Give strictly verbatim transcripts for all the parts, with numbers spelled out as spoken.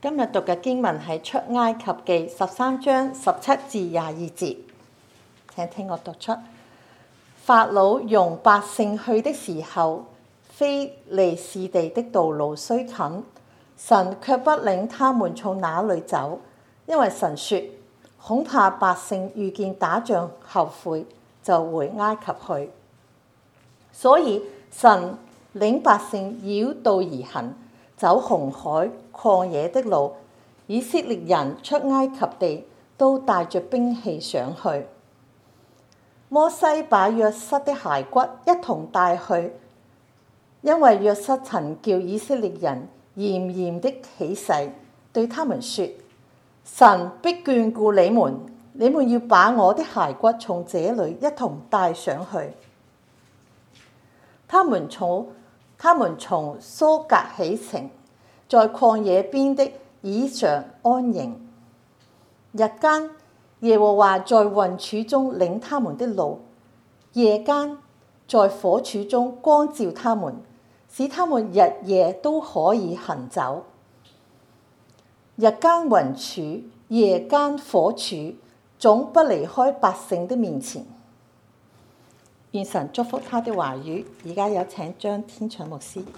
今日讀嘅經文係出埃及記十三章十七至廿二節，請聽我讀出。法老容百姓去的時候，非利士地的道路雖近，神卻不領他們從那裏走，因為神說，恐怕百姓遇見打仗後悔，就回埃及去。所以神領百姓繞道而行，走紅海曠野的路。以色列人出埃及地都帶着兵器上去。摩西把約瑟的骸骨一同帶去，因為約瑟曾叫以色列人嚴嚴的起誓，對他們說，神必眷顧你們，你們要把我的骸骨從這裏一同帶上去。他們從他們從蘇格起程，在曠野邊的以上安營。日間耶和華在雲柱中領他們的路，夜間在火柱中光照他們，使他們日夜都可以行走。日間雲柱，夜間火柱，總不離開百姓的面前。願神祝福他的話語。而家有請張天祥牧師。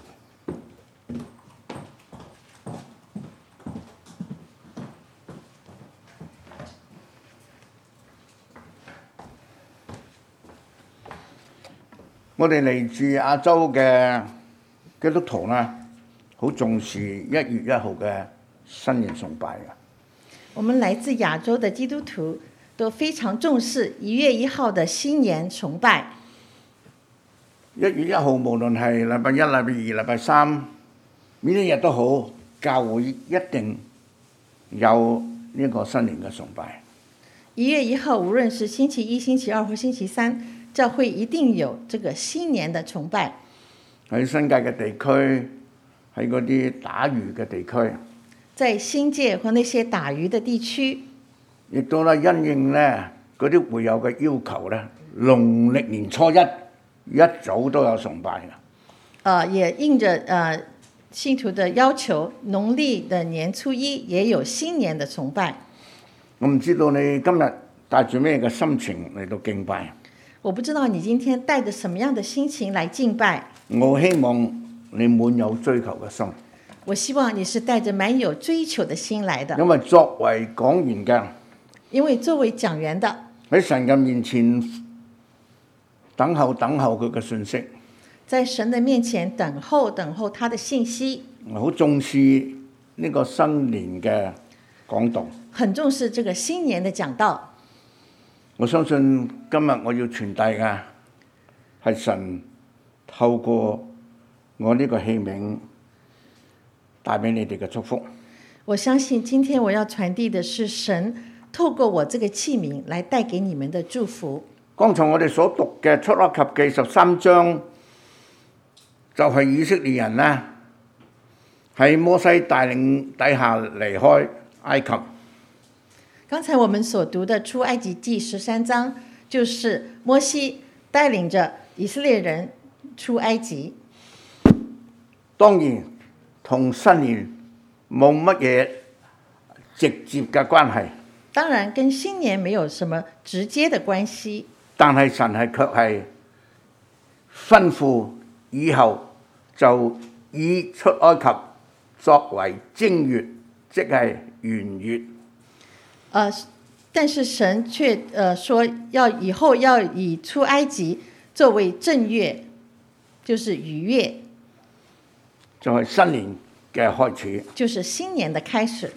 我哋嚟自亞洲嘅基督徒呢，好重視一月一號嘅新年崇拜嘅。 我們來自亞洲的基督徒都非常重視一月一號的新年崇拜。 一月一號無論係禮拜一、禮拜二、禮拜三，邊一日都好，教會一定有呢個新年嘅崇拜。 一月一號，無論是星期一、星期二或星期三，教會一定有這個新年的崇拜。 喺新界嘅地區，喺嗰啲打魚嘅地區， 在新界和那些打魚的地區， 亦都咧因應咧嗰啲會友嘅要求咧，農曆年初一一早都有崇拜嘅。 呃，也應着呃信徒的要求，農曆的年初一也有新年的崇拜。 我唔知道你今日帶住咩嘅心情嚟到敬拜。 我不知道你今天帶着什麼樣的心情來敬拜。 我希望你滿有追求嘅心。 我希望你是帶着滿有追求的心來的。 因為作為講員嘅， 因為作為講員的，喺神嘅面前等候等候佢嘅信息， 在神的面前等候等候他的信息。 好重視呢個新年嘅講道， 很重視這個新年的講道。 我相信今日我要傳遞嘅係神透過我呢個器皿帶俾你哋嘅祝福。 我相信今天我要傳遞的是神透過我這個器皿來帶給你們的祝福。 剛才我哋所讀嘅出埃及記十三章，就係、是、以色列人呢喺摩西帶領底下離開埃及。 剛才我們所讀的出埃及記十三章，就是摩西帶領着以色列人出埃及。 當然同新年冇乜嘢直接嘅關係。 當然跟新年沒有什麼直接的關係。 但係神係卻係吩咐以後就以出埃及作為正月，即係元月。 呃，但是神卻呃說要以後要以出埃及作為正月，就是逾越， 就係新年嘅開始， 就是新年的開始。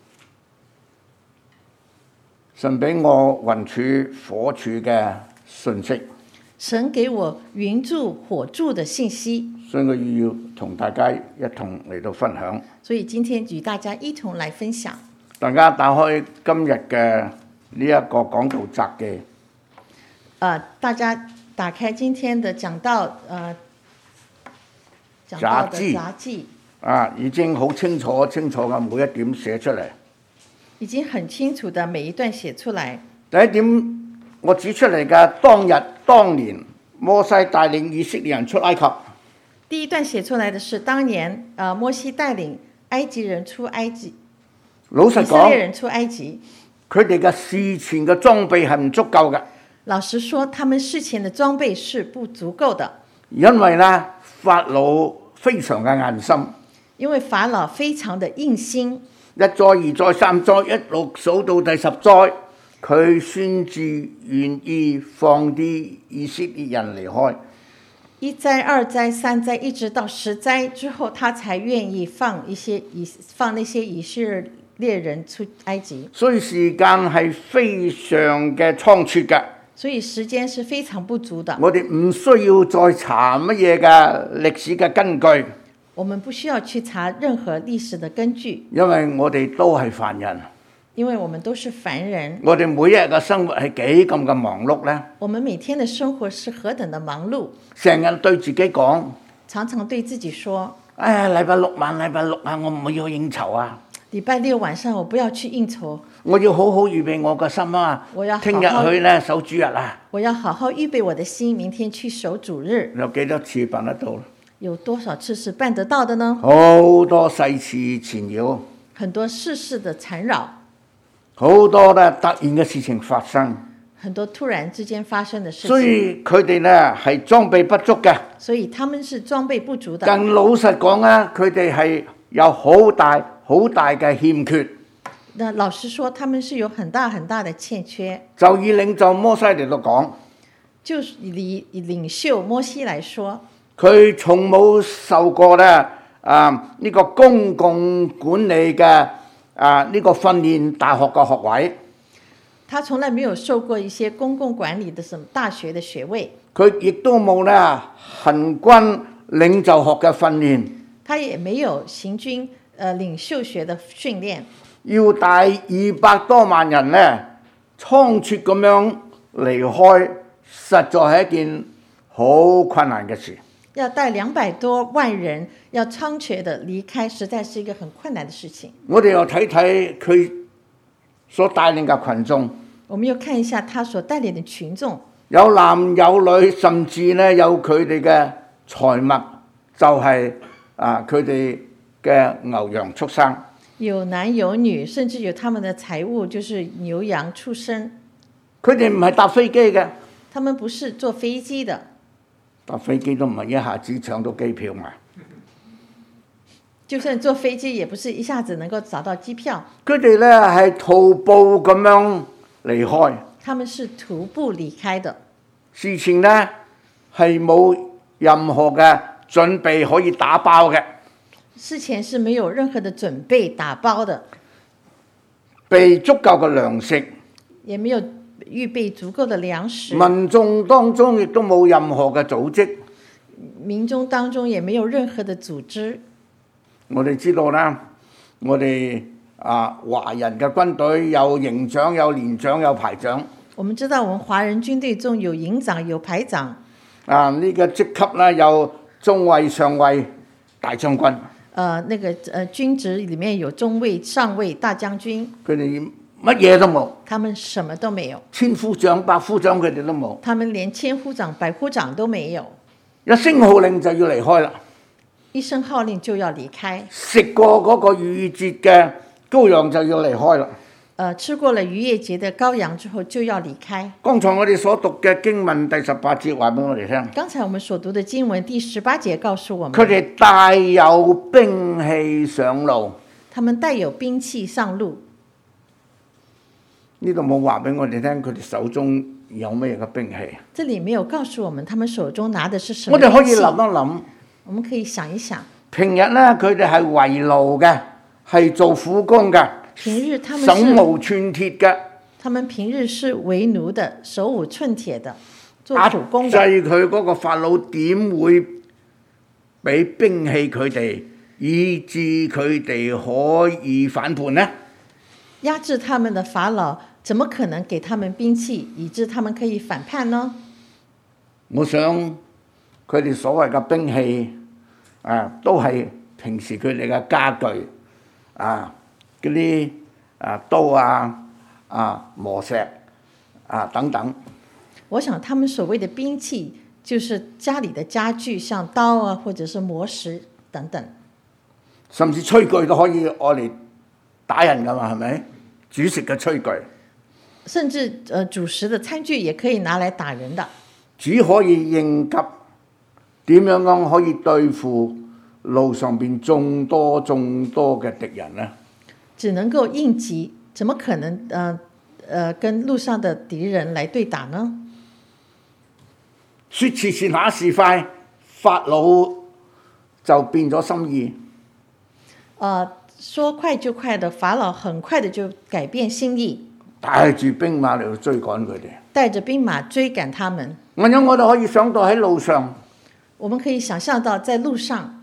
神俾我雲柱火柱嘅信息， 神給我雲柱火柱的信息， 所以我要同大家一同嚟到分享。 所以今天與大家一同來分享。 大家打開今日嘅呢一個講道札記。 呃，大家打開今天的講道，呃，講道的札記。 啊，已經好清楚清楚嘅每一點寫出嚟。 已經很清楚的每一段寫出來。 第一點，我指出嚟嘅當日當年，摩西帶領以色列人出埃及。 第一段寫出來的是當年，呃，摩西帶領埃及人出埃及。 老實以色列講， 人出埃及。 佢哋嘅事前嘅裝備係唔足夠嘅， 老實說，他們事前的裝備是不足夠的， 因為咧法老非常嘅硬心， 因為法老非常的硬心， 一災二災三災一路數到第十災，佢先至願意放啲以色列人離開。 一災、二災、三災，一直到十災之後，他才願意放一些以放那些以色列人出埃及。 所以時間係非常嘅倉促嘅。 所以時間是非常不足的。 我哋唔需要再查乜嘢嘅歷史嘅根據， 我們不需要去查任何歷史的根據， 因為我哋都係凡人。 因為我們都是凡人。 我哋每一日嘅生活係幾咁嘅忙碌呢？ 我們每天的生活是何等的忙碌， 成日對自己講， 常常對自己說： 哎呀，禮拜六晚、禮拜六啊，我唔要應酬啊！ 禮拜六晚上我不要去應酬， 我要好好預備我個心啊！ 我要好好聽日去咧守主日啊！ 我要好好預備我的心，明天去守主日。 有幾多次辦得到？ 有多少次是辦得到的呢？ 好多世事纏繞， 很多世事的纏繞， 好多咧突然嘅事情發生， 很多突然之間發生的事所情， 以佢哋咧係裝備不足嘅。 所以他們是裝備不足的。 更老實講啊，佢哋係有好大好大嘅欠缺。 那老實說，他們是有很大很大的欠缺。 就以領袖摩西嚟到講， 就是以以領袖摩西來說， 佢從冇受過咧啊呢、這個公共管理嘅啊呢、這個訓練大學嘅學位， 他從來沒有受過一些公共管理的什麼大學的學位， 佢亦都冇咧行軍領袖學嘅訓練， 他也沒有行軍呃領袖學的訓練。 要帶二百多萬人咧倉促咁樣離開，實在係一件好困難嘅事。 要帶兩百多萬人要倉促的離開，實在是一個很困難的事情。 我哋又睇睇佢所帶領嘅群眾， 我們又看一下他所帶領的群眾， 有男有女，甚至咧有佢哋嘅財物，就係啊佢哋嘅牛羊畜生。 有男有女，甚至有他們的財物，就是牛羊畜生。 佢哋唔係搭飛機嘅， 他們不是坐飛機的， 搭飛機都唔係一下子搶到機票嘛。 就算坐飛機，也不是一下子能夠找到機票。 佢哋咧係徒步咁樣離開， 他們是徒步離開的。 事前咧係冇任何嘅準備可以打包嘅。 事前是沒有任何的準備打包的， 備足夠嘅糧食， 也沒有預備足夠的糧食。 民眾當中亦都冇任何嘅組織。 民眾當中也沒有任何的組織。 我哋知道啦，我哋啊華人嘅軍隊有營長、有連長、有排長。 我們知道我們華人軍隊中有營長、有排長。 啊，呢個職級咧有中尉、上尉、大將軍。 呃，那個呃軍職裡面有中尉、上尉、大將軍。 佢哋乜嘢都冇。 他們什麼都沒有。 千夫長、百夫長佢哋都冇。 他們連千夫長、百夫長都沒有。 一聲號令就要離開啦。 一聲號令就要離開。 食過嗰個逾越節嘅羔羊就要離開啦。 呃，吃過了逾越節的羔羊之後就要離開。 剛才我哋所讀嘅經文第十八節話俾我哋聽。 剛才我們所讀的經文第十八節告訴我們， 佢哋帶有兵器上路。 他們帶有兵器上路。 呢度冇話俾我哋聽，佢哋手中有咩嘅兵器？ 這裡沒有告訴我們，他們手中拿的是什麼？ 我哋可以諗一諗。 我們可以想一想。 平日咧，佢哋係為奴嘅，係做苦工嘅。 平日他們手無寸鐵嘅， 他們平日是為奴的，手無寸鐵的，做苦工的。 壓制佢嗰個法老點會俾兵器佢哋，以致佢哋可以反叛呢？ 壓制他們的法老，怎麼可能給他們兵器，以致他們可以反叛呢？ 我想佢哋所謂嘅兵器啊，都係平時佢哋嘅家具啊。嗰啲啊刀啊啊磨石啊等等， 我想他們所謂的兵器，就是家裡的家具，像刀啊，或者是磨石等等， 甚至炊具都可以攞嚟打人噶嘛，係咪？煮食嘅炊具， 甚至呃主食的餐具也可以拿來打人的。 只可以應急，點樣講可以對付路上邊眾多眾多嘅敵人呢？ 只能夠應急，怎麼可能呃呃跟路上的敵人來對打呢？ 說時遲那時快，法老就變咗心意。 呃，說快就快的法老很快的就改變心意， 帶住兵馬嚟到追趕佢哋， 帶着兵馬追趕他們。 我諗我哋可以想到喺路上， 我們可以想象到在路上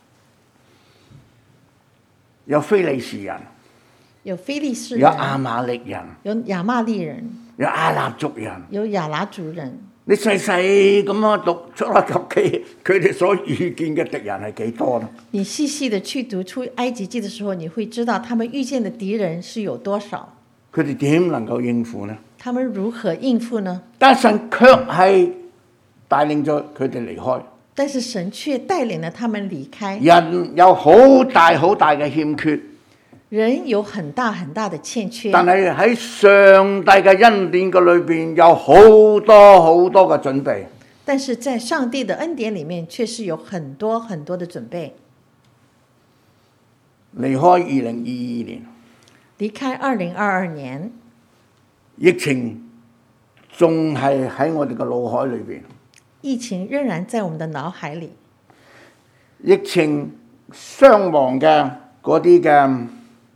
有非利士人， 有非利士人， 有亞瑪力人， 有亞瑪利人， 有亞納族人， 有亞拿族人。 你細細咁樣讀出埃及記，佢哋所遇見嘅敵人係幾多呢？ 你細細的去讀出埃及記的時候，你會知道他們遇見的敵人是有多少。 佢哋點能夠應付呢？ 他們如何應付呢？ 但神卻係帶領咗佢哋離開。 但是神卻帶領了他們離開。 人有好大好大嘅欠缺， 人有很大很大的欠缺。 但係喺上帝嘅恩典嘅裏邊有好多好多嘅準備。 但是在上帝的恩典裡面，卻是有很多很多的準備。 離開二零二二年， 離開二零二二年， 疫情仲係喺我哋嘅腦海裏邊。 疫情仍然在我們的腦海裡。 疫情傷亡嘅嗰啲嘅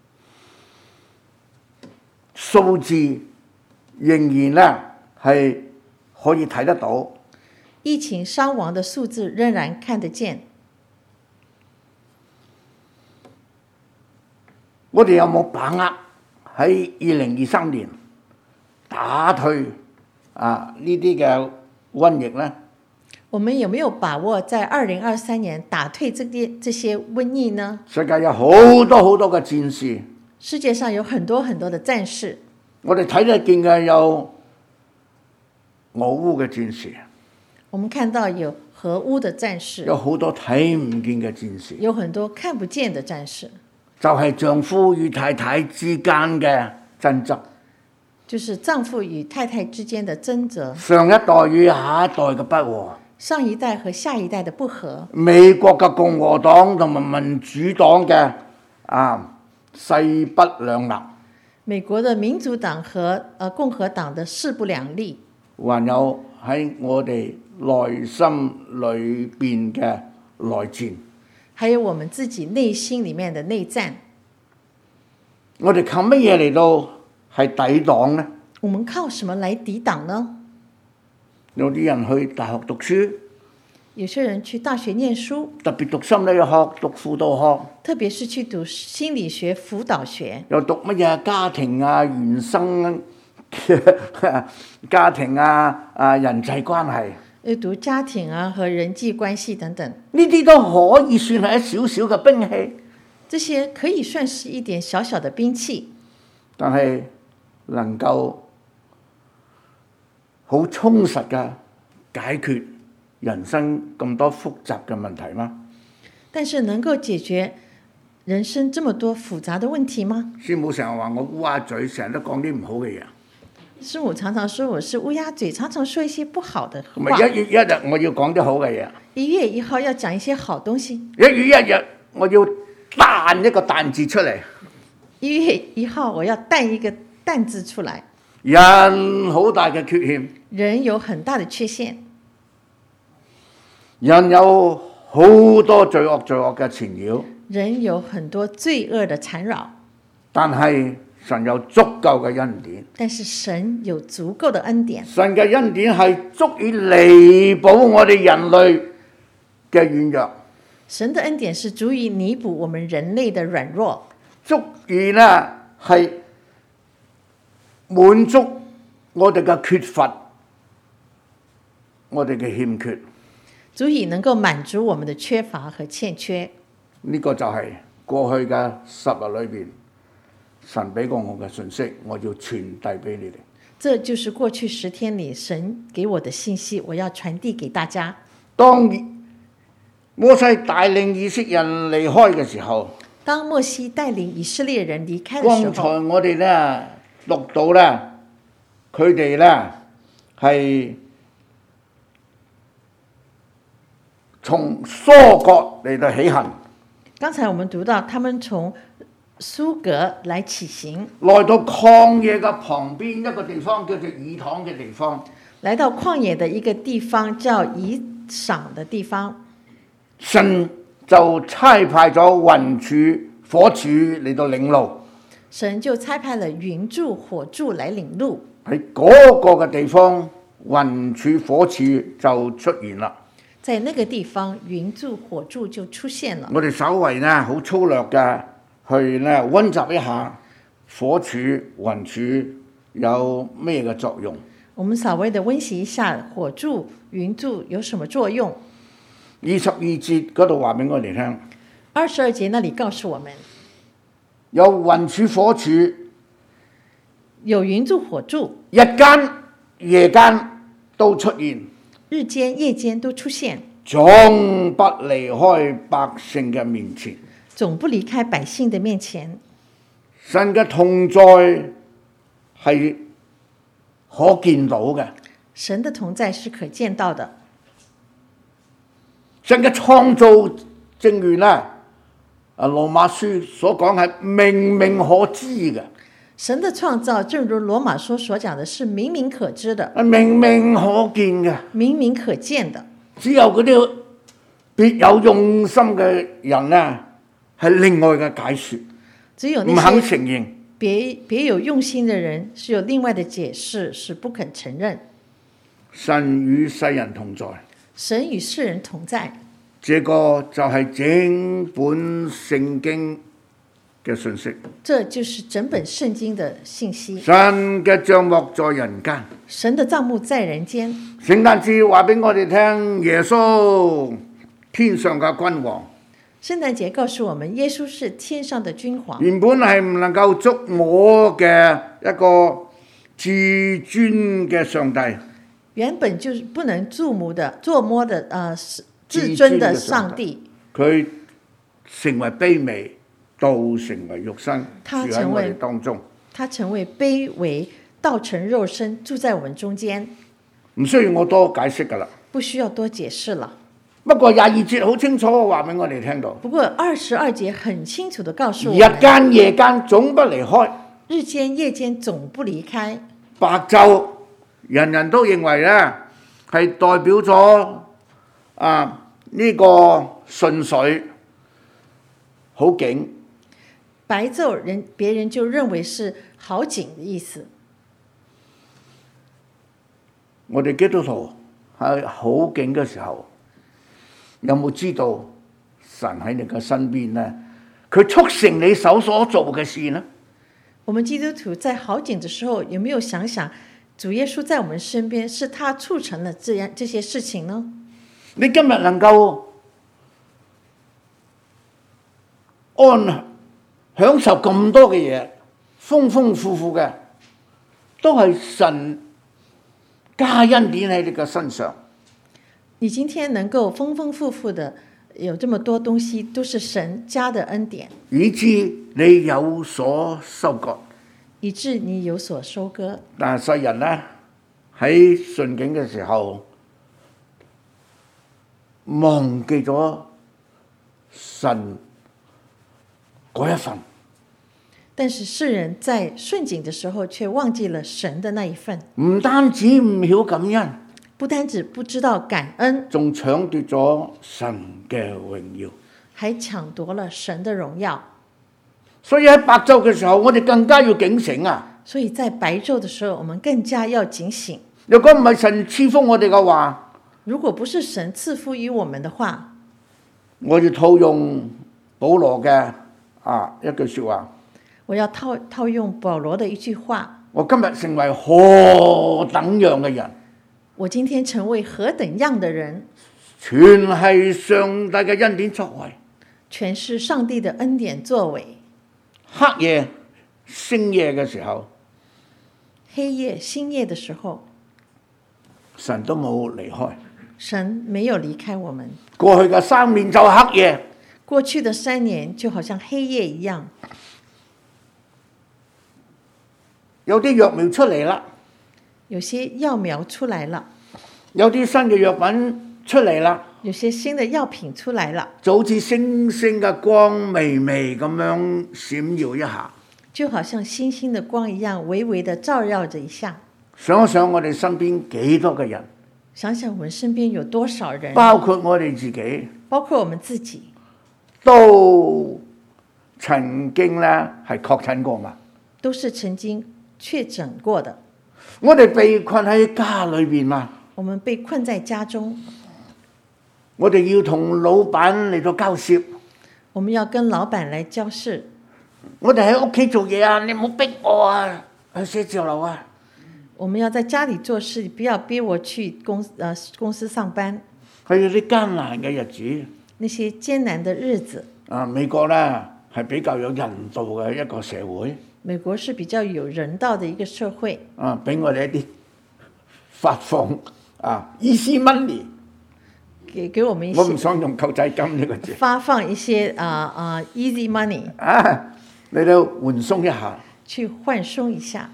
數字仍然咧係可以睇得到。 疫情傷亡的數字仍然看得見。 我哋有冇把握喺二零二三年打退啊呢啲嘅瘟疫呢？ 我們有沒有把握在二零二三年打退這啲這些瘟疫呢？ 世界有好多好多嘅戰事， 世界上有很多很多的戰事。 我哋睇得見嘅有俄烏嘅戰事， 我們看到有俄烏的戰事， 有好多睇唔見嘅戰事， 有很多看不見的戰事， 就係丈夫與太太之間嘅爭執， 就是丈夫與太太之間的爭執， 上一代與下一代嘅不和， 上一代和下一代的不和， 美國嘅共和黨同埋民主黨嘅啊勢不兩立， 美國的民主黨和呃共和黨的勢不兩立， 還有喺我哋內心裏邊嘅內戰， 還有我們自己內心裡面的內戰。 我哋靠乜嘢嚟到係抵擋呢？ 我們靠什麼來抵擋呢？ 有啲人去大學讀書， 有些人去大學念書， 特別讀心理學、讀輔導學， 特別是去讀心理學、輔導學， 又讀乜嘢家庭啊、原生家庭啊、啊人際關係， 又讀家庭啊和人際關係等等， 呢啲都可以算係一少少嘅兵器。 這些可以算是一點小小的兵器， 但係能夠好充實嘅解決人生咁多複雜嘅問題嗎？ 但是能夠解決人生這麼多複雜的問題嗎？ 師母成日話我烏鴉嘴，成日都講啲唔好嘅嘢。 師母常常說我是烏鴉嘴，常常說一些不好的話。 咪一月一日我要講啲好嘅嘢。 一月一號要講一些好東西。 一月一日我要彈一個彈字出嚟。 一月一號我要彈一個彈字出來。 人好大嘅缺陷。 人有很大的缺陷。 人有好多罪惡罪惡嘅纏繞。 人有很多罪惡的纏繞。但係神有足夠嘅恩典。 但是神有足夠的恩典。 神嘅恩典係足以彌補我哋人類嘅軟弱。 神的恩典是足以彌補我們人類的軟弱， 足以呢係滿足我哋嘅缺乏，我哋嘅欠缺， 足以能夠滿足我們的缺乏和欠缺。 呢個就係過去嘅十日裏邊，神俾過我嘅信息，我要傳遞俾你哋。 這就是過去十天裏神給我的信息，我要傳遞給大家。 當摩西帶領以色列人離開嘅時候， 當摩西帶領以色列人離開嘅時剛才候， 我哋咧讀到咧，佢哋咧係從疏割嚟到起行， 剛才我們讀到，他們從蘇格來起行， 來到曠野嘅旁邊一個地方叫做以躺嘅地方。 來到曠野的一個地方叫以掃的地方， 神就差派咗雲柱、火柱嚟到領路。 神就差派了雲柱、火柱來領路。 喺嗰個嘅地方，雲柱、火柱就出現啦。 在那個地方，雲柱、火柱就出現了。 我哋稍為呢好粗略嘅去呢溫習一下火柱、雲柱有咩嘅作用。 我們稍微的溫習一下火柱、雲柱有什麼作用。 二十二節嗰度話俾我哋聽。 二十二節那裡告訴我們， 有雲柱、火柱， 有雲柱、火柱， 日間、夜間都出現， 日間、夜間都出現， 總不離開百姓嘅面前。 總不離開百姓的面前。 神嘅同在係可見到嘅， 神的同在是可見到的。 神嘅創造，正如咧啊羅馬書所講係明明可知嘅。 神的創造，正如羅馬書所講的，是明明可知的， 明明可見嘅， 明明可見的。 只有嗰啲別有用心嘅人咧，係另外嘅解說， 只有唔肯承認。 別別有用心的人是有另外的解釋，是不肯承認。 神與世人同在， 神與世人同在， 這個就係整本聖經嘅信息。 這就是整本聖經的信息。 神嘅帳幕在人間， 神的帳幕在人間。 聖誕節話俾我哋聽，耶穌天上嘅君王。 聖誕節告訴我們，耶穌是天上的君王。 原本係唔能夠觸摸嘅一個至尊嘅上帝， 原本就是不能觸摸的、捉摸的，呃，至尊的上帝。 佢成為卑微，道成為肉身，住喺我哋當中。 他成為卑微，道成肉身，住在我們中間。 唔需要我多解釋噶啦， 不需要多解釋了。 不過廿二節好清楚話俾我哋聽到。 不過二十二節很清楚地告訴我們， 日間夜間總不離開。 日間夜間總不離開。 白晝人人都認為咧係代表咗啊呢個順水好景。 白晝人別人就認為是好景的意思。 我哋基督徒喺好景嘅時候，有冇知道神喺你嘅身邊呢？佢促成你手所做嘅事呢？ 我們基督徒在好景的時候，有沒有想想主耶穌在我們身邊，是他促成了這樣這些事情呢？ 你今日能夠安享受咁多嘅嘢，豐豐富富嘅，都係神加恩典喺你嘅身上。 你今天能夠豐豐富富的有這麼多東西，都是神加的恩典， 以致你有所收割， 以致你有所收割。 但係世人呢，喺順境嘅時候，忘記咗神嗰一份。 但是世人在順境的時候，卻忘記了神的那一份。 唔單止唔曉感恩， 不單止不知道感恩， 仲搶奪咗神嘅榮耀， 還搶奪了神的榮耀。 所以喺白晝嘅時候，我哋更加要警醒啊！ 所以在白晝的時候，我們更加要警醒。 如果唔係神賜福我哋嘅話， 如果不是神賜福於我們的話， 我要套用保羅嘅啊一句說話。 我要套套用保羅的一句話。 我今日成為何等樣嘅人？ 我今天成為何等樣的人？ 全係上帝嘅恩典作為， 全是上帝的恩典作為。 黑夜、星夜嘅時候， 黑夜、星夜的時候， 神都冇離開。 神沒有離開我們。 過去嘅三年就黑夜， 過去的三年就好像黑夜一樣， 有啲藥苗出嚟啦， 有些藥苗出來了， 有啲新嘅藥品出嚟啦， 有些新的藥品出來了， 就好似星星嘅光微微咁樣閃耀一下， 就好像星星的光一樣微微的照耀着一下。 想一想我哋身邊幾多嘅人， 想想我們身邊有多少人， 包括我哋自己， 包括我們自己， 都曾經咧係確診過嘛？ 都是曾經確診過的。 我哋被困喺家裏邊嘛？ 我們被困在家中， 我哋要同老闆嚟到交涉， 我們要跟老闆來交涉。 我哋喺屋企做嘢啊，你唔好逼我啊，去寫字樓啊。 我們要在家裡做事，不要逼我去公呃公司上班。 係有啲艱難嘅日子， 那些艱難的日子。 啊，美國咧係比較有人道嘅一個社會。 美國是比較有人道的一個社會。 啊，俾我哋一啲發放啊 easy money。 給給我們一些。 我唔想用救濟金呢個字。 發放一些啊啊、uh, uh, easy money。 啊，你都緩鬆一下。 去緩鬆一下。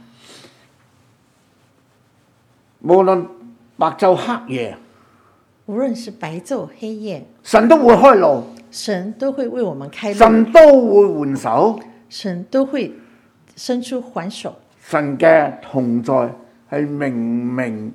無論白晝黑夜， 無論是白晝黑夜， 神都會開路， 神都會為我們開路， 神都會援手， 神都會伸出援手。 神嘅同在係明明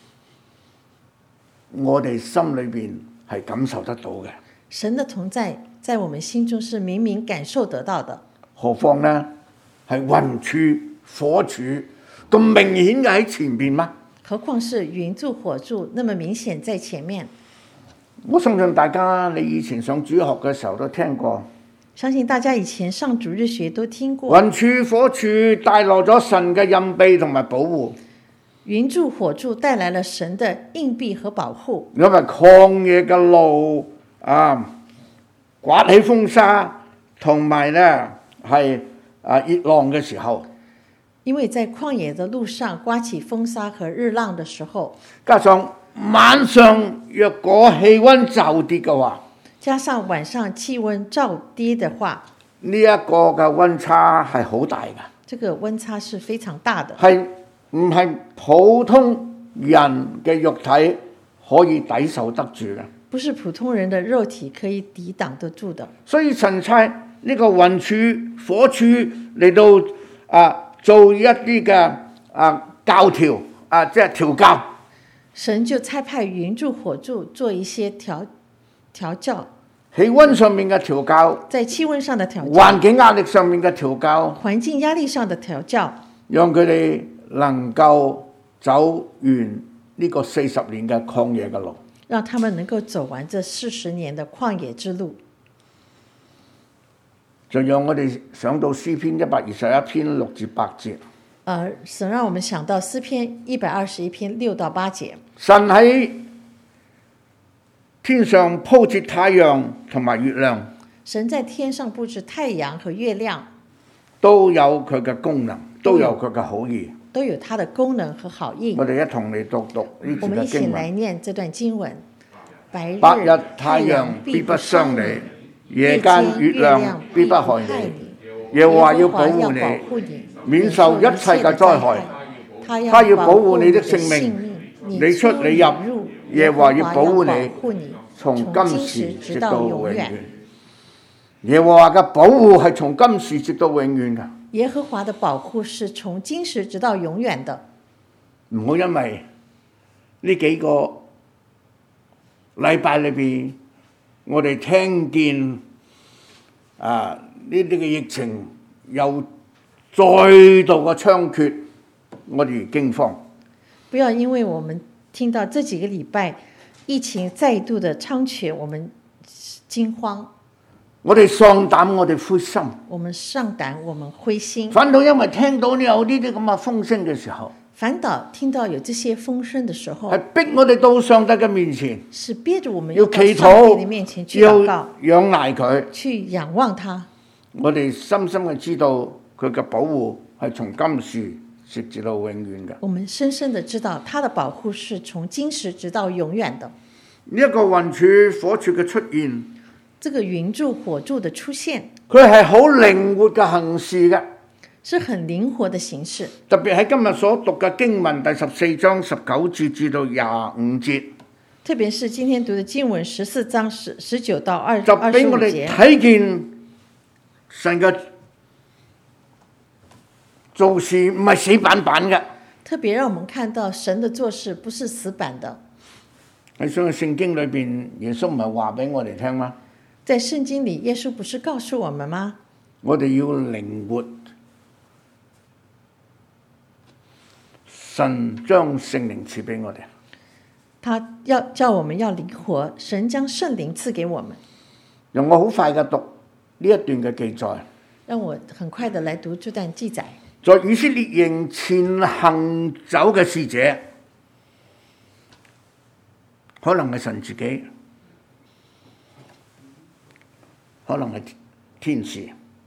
我哋心裏邊係感受得到嘅。 神的同在在我們心中是明明感受得到的。 何況呢係雲柱火柱咁明顯嘅喺前邊嗎？ 何況是雲柱火柱那麼明顯在前面。 我相信大家你以前上主學嘅時候都聽過， 相信大家以前上主日學都聽過。 雲柱火柱帶來咗神嘅蔭庇同埋保護。 雲柱火柱帶來了神的蔭庇和保護。 因為曠野嘅路啊，颳起風沙同埋咧係啊熱浪嘅時候。 因為在曠野的路上颳起風沙和日浪的時候， 加上晚上若果氣溫驟跌嘅話， 加上晚上氣溫驟跌的話， 呢一個嘅溫差係好大嘅。 這個溫差是非常大的， 係唔係普通人嘅肉體可以抵受得住嘅？ 不是普通人的肉體可以抵擋得住的。 所以神差呢個雲柱火柱嚟到啊。做一啲嘅啊教條啊，即係調教。 神就差派雲柱火柱做一些調調教。 氣温上面嘅調教， 在氣温上的調教。 環境壓力上面嘅調教。 環境壓力上的調教。 讓佢哋能夠走完呢個四十年嘅曠野嘅路。 讓他們能夠走完這四十年的曠野之路。 就讓我哋想到詩篇一百二十一篇六至八節。 呃，神讓我們想到詩篇一百二十一篇六到八節。 神喺天上鋪設太陽同埋月亮。 神在天上佈置太陽和月亮， 都有佢嘅功能，都有佢嘅好意， 都有它的功能和好意。 我哋一同嚟讀讀呢我們一起節嘅經來念這段經文。白日白日太陽必不傷你，夜間月亮必不害你。耶和華要保護你，免受一切嘅災害。他要保護你的性命，你出你入，耶和華要保護你，從今時直到永遠。耶和華嘅保護係從今時直到永遠嘅。 耶和華的保護是從今時直到永遠的。 唔好因為呢幾個禮拜裏邊，我哋聽見啊呢啲嘅疫情又再度嘅猖獗，我哋驚慌。 不要因為我們聽到這幾個禮拜疫情再度的猖獗，我們驚慌。 我哋喪膽，我哋灰心。 我們喪膽，我們灰心。 反倒因為聽到你有呢啲咁嘅風聲嘅時候， 反倒聽到有這些風聲的時候， 係逼我哋到上帝嘅面前， 是逼着我們要祈禱， 上帝的面前去禱告， 要仰賴佢， 去仰望他。 我哋深深嘅知道佢嘅保護係從今時直至到永遠嘅。 我們深深的知道他的保護是從今時直到永遠的。 呢一個雲柱火柱嘅出現， 這個雲柱火柱的出現， 佢係好靈活嘅行事嘅。 是很靈活的形式。 特別喺今日所讀嘅經文第十四章十九節至到廿五節， 特別是今天讀的經文十四章十十九到二就二十五俾我哋節， 睇見神嘅做事唔係死板板嘅。 特別讓我們看到神的做事不是死板的。 喺所以聖經裏邊，耶穌唔係話俾我哋聽嗎？ 在聖經裡，耶穌不是告訴我們嗎？ 我哋要靈活，神將聖靈賜俾我哋。 他要叫我們要靈活，神將聖靈賜給我們。 讓我好快嘅讀呢一段嘅記載。 讓我很快的來讀這段記載。 在以色列營前行走嘅使者，可能係神自己，可能係天使，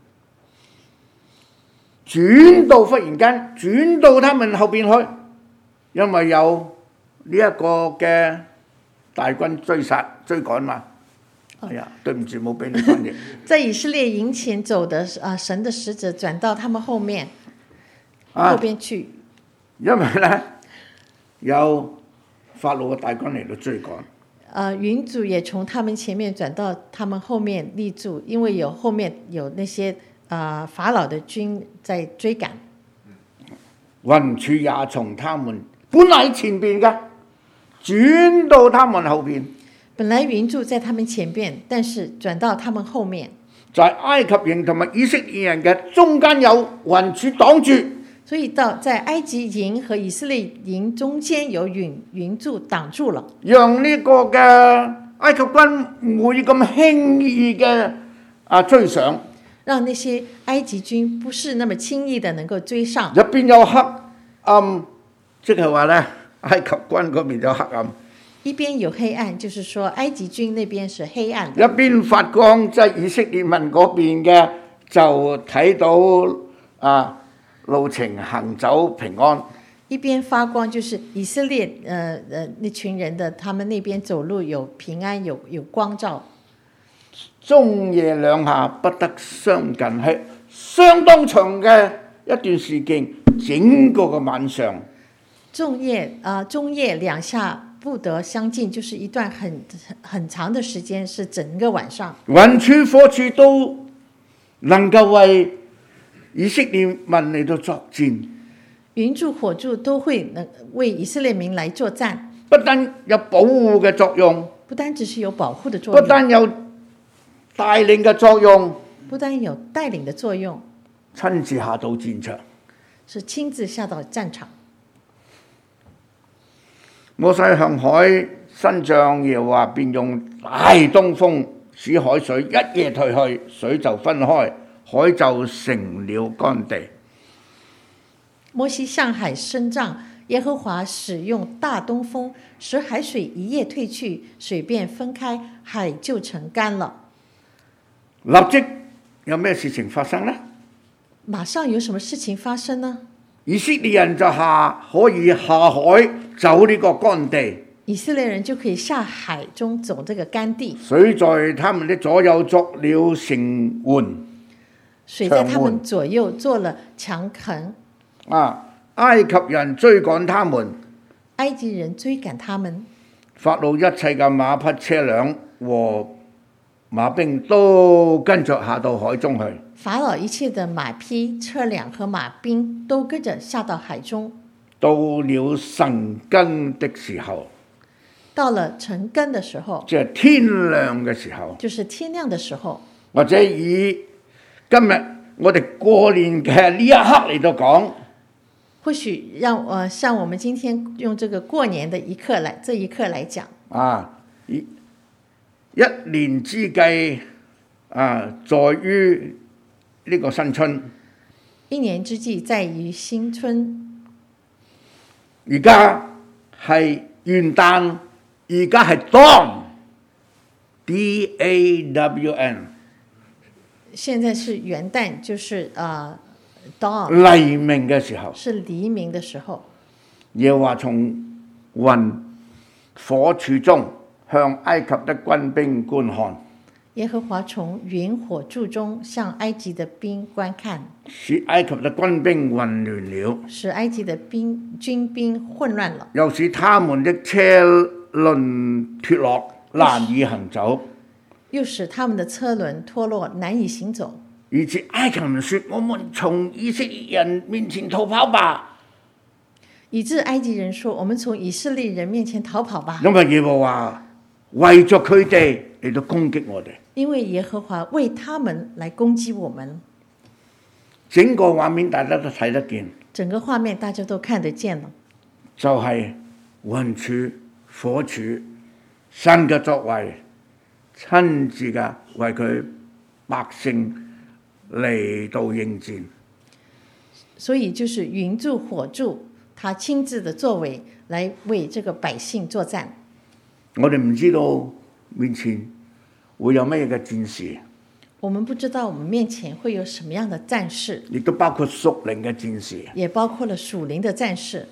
轉到忽然間轉到他們後邊去，因為有呢一個嘅大軍追殺追趕嘛。哎呀，對唔住，冇俾你翻譯。 在以色列營前走的啊，神的使者轉到他們後面， 啊、 後邊去。 因為咧有法老嘅大軍嚟到追趕。 啊，雲柱也從他們前面轉到他們後面立住，因為有後面有那些啊法老的軍在追趕。 雲柱也從他們本來前邊嘅轉到他們後邊。 本來雲柱在他們前邊，但是轉到他們後面。 在埃及營同埋以色列人嘅中間有雲柱擋住， 所以到在埃及營和以色列營中間有雲雲柱擋住了， 讓呢個嘅埃及軍唔會咁輕易嘅啊追上。 讓那些埃及軍不是那麼輕易的能夠追上。 入邊有黑暗，即係話咧，埃及軍嗰邊有黑暗。 一邊有黑暗，就是說埃及軍那邊是黑暗的。 一邊發光，即係以色列民嗰邊嘅就睇到啊路程行走平安。 一邊發光，就是以色列呃呃那群人的，他們那邊走路有平安，有有光照。 中夜兩下不得相近，係相當長嘅一段時間，整個嘅晚上。 中夜啊、呃，中夜兩下。不得相近，就是一段很很長的時間，是整個晚上。 雲柱火柱都能夠為以色列民嚟到作戰。 雲柱火柱都會能為以色列民來作戰。 不單有保護嘅作用， 不單只是有保護的作用， 不單有帶領嘅作用， 不單有帶領的作用， 親自下到戰場， 是親自下到戰場。 摩西向海伸杖，耶和華便用大東風使海水一夜退去，水就分開，海就成了乾地。 摩西向海伸杖，耶和華使用大東風使海水一夜退去，水便分開，海就成乾了。 立即有咩事情發生呢？ 馬上有什麼事情發生呢？ 以色列人就下可以下海走呢個乾地， 以色列人就可以下海中走這個乾地。 水在他們的左右作了城垣， 水在他們左右做了牆垣。 啊！埃及人追趕他們， 埃及人追趕他們， 法老一切嘅馬匹車輛和馬兵都跟着下到海中去。 法老一切的馬匹、車輛和馬兵都跟着下到海中。 到了晨更的時候， 到了晨更的時候， 即係天亮嘅時候， 就是天亮的時候， 或者以今日我哋過年嘅呢一刻嚟到講， 或許讓呃，像我們今天用這個過年的一刻來，這一刻來講啊，一年之計啊，在於呢個新春。 一年之計在於新春。 而家係元旦，而家係 dawn，D A W N。 現在是元旦，就是啊、呃、dawn。 黎明嘅時候。 是黎明的時候。 耶和華從雲火柱中向埃及的軍兵觀看。 耶和華從雲火柱中向埃及的兵觀看， 使埃及的軍兵混亂了， 使埃及的兵軍兵混亂了， 又使他們的車輪脫落，難以行走， 又使他們的車輪脫落，難以行走。 以致埃及人說：我們從以色列人面前逃跑吧。 以致埃及人說：我們從以色列人面前逃跑吧。 因為耶和華為咗佢哋嚟到攻擊我哋。 因為耶和華為他們來攻擊我們。 整個畫面大家都睇得見。 整個畫面大家都看得見了。 就係雲柱、火柱，神嘅作為，親自嘅為佢百姓嚟到應戰。 所以就是雲柱、火柱，他親自的作為來為這個百姓作戰。 我哋唔知道面前會有乜嘢嘅戰事。 我們不知道我們面前會有什麼樣的戰事。 亦都包括屬靈嘅戰事。 也包括了屬靈的戰事。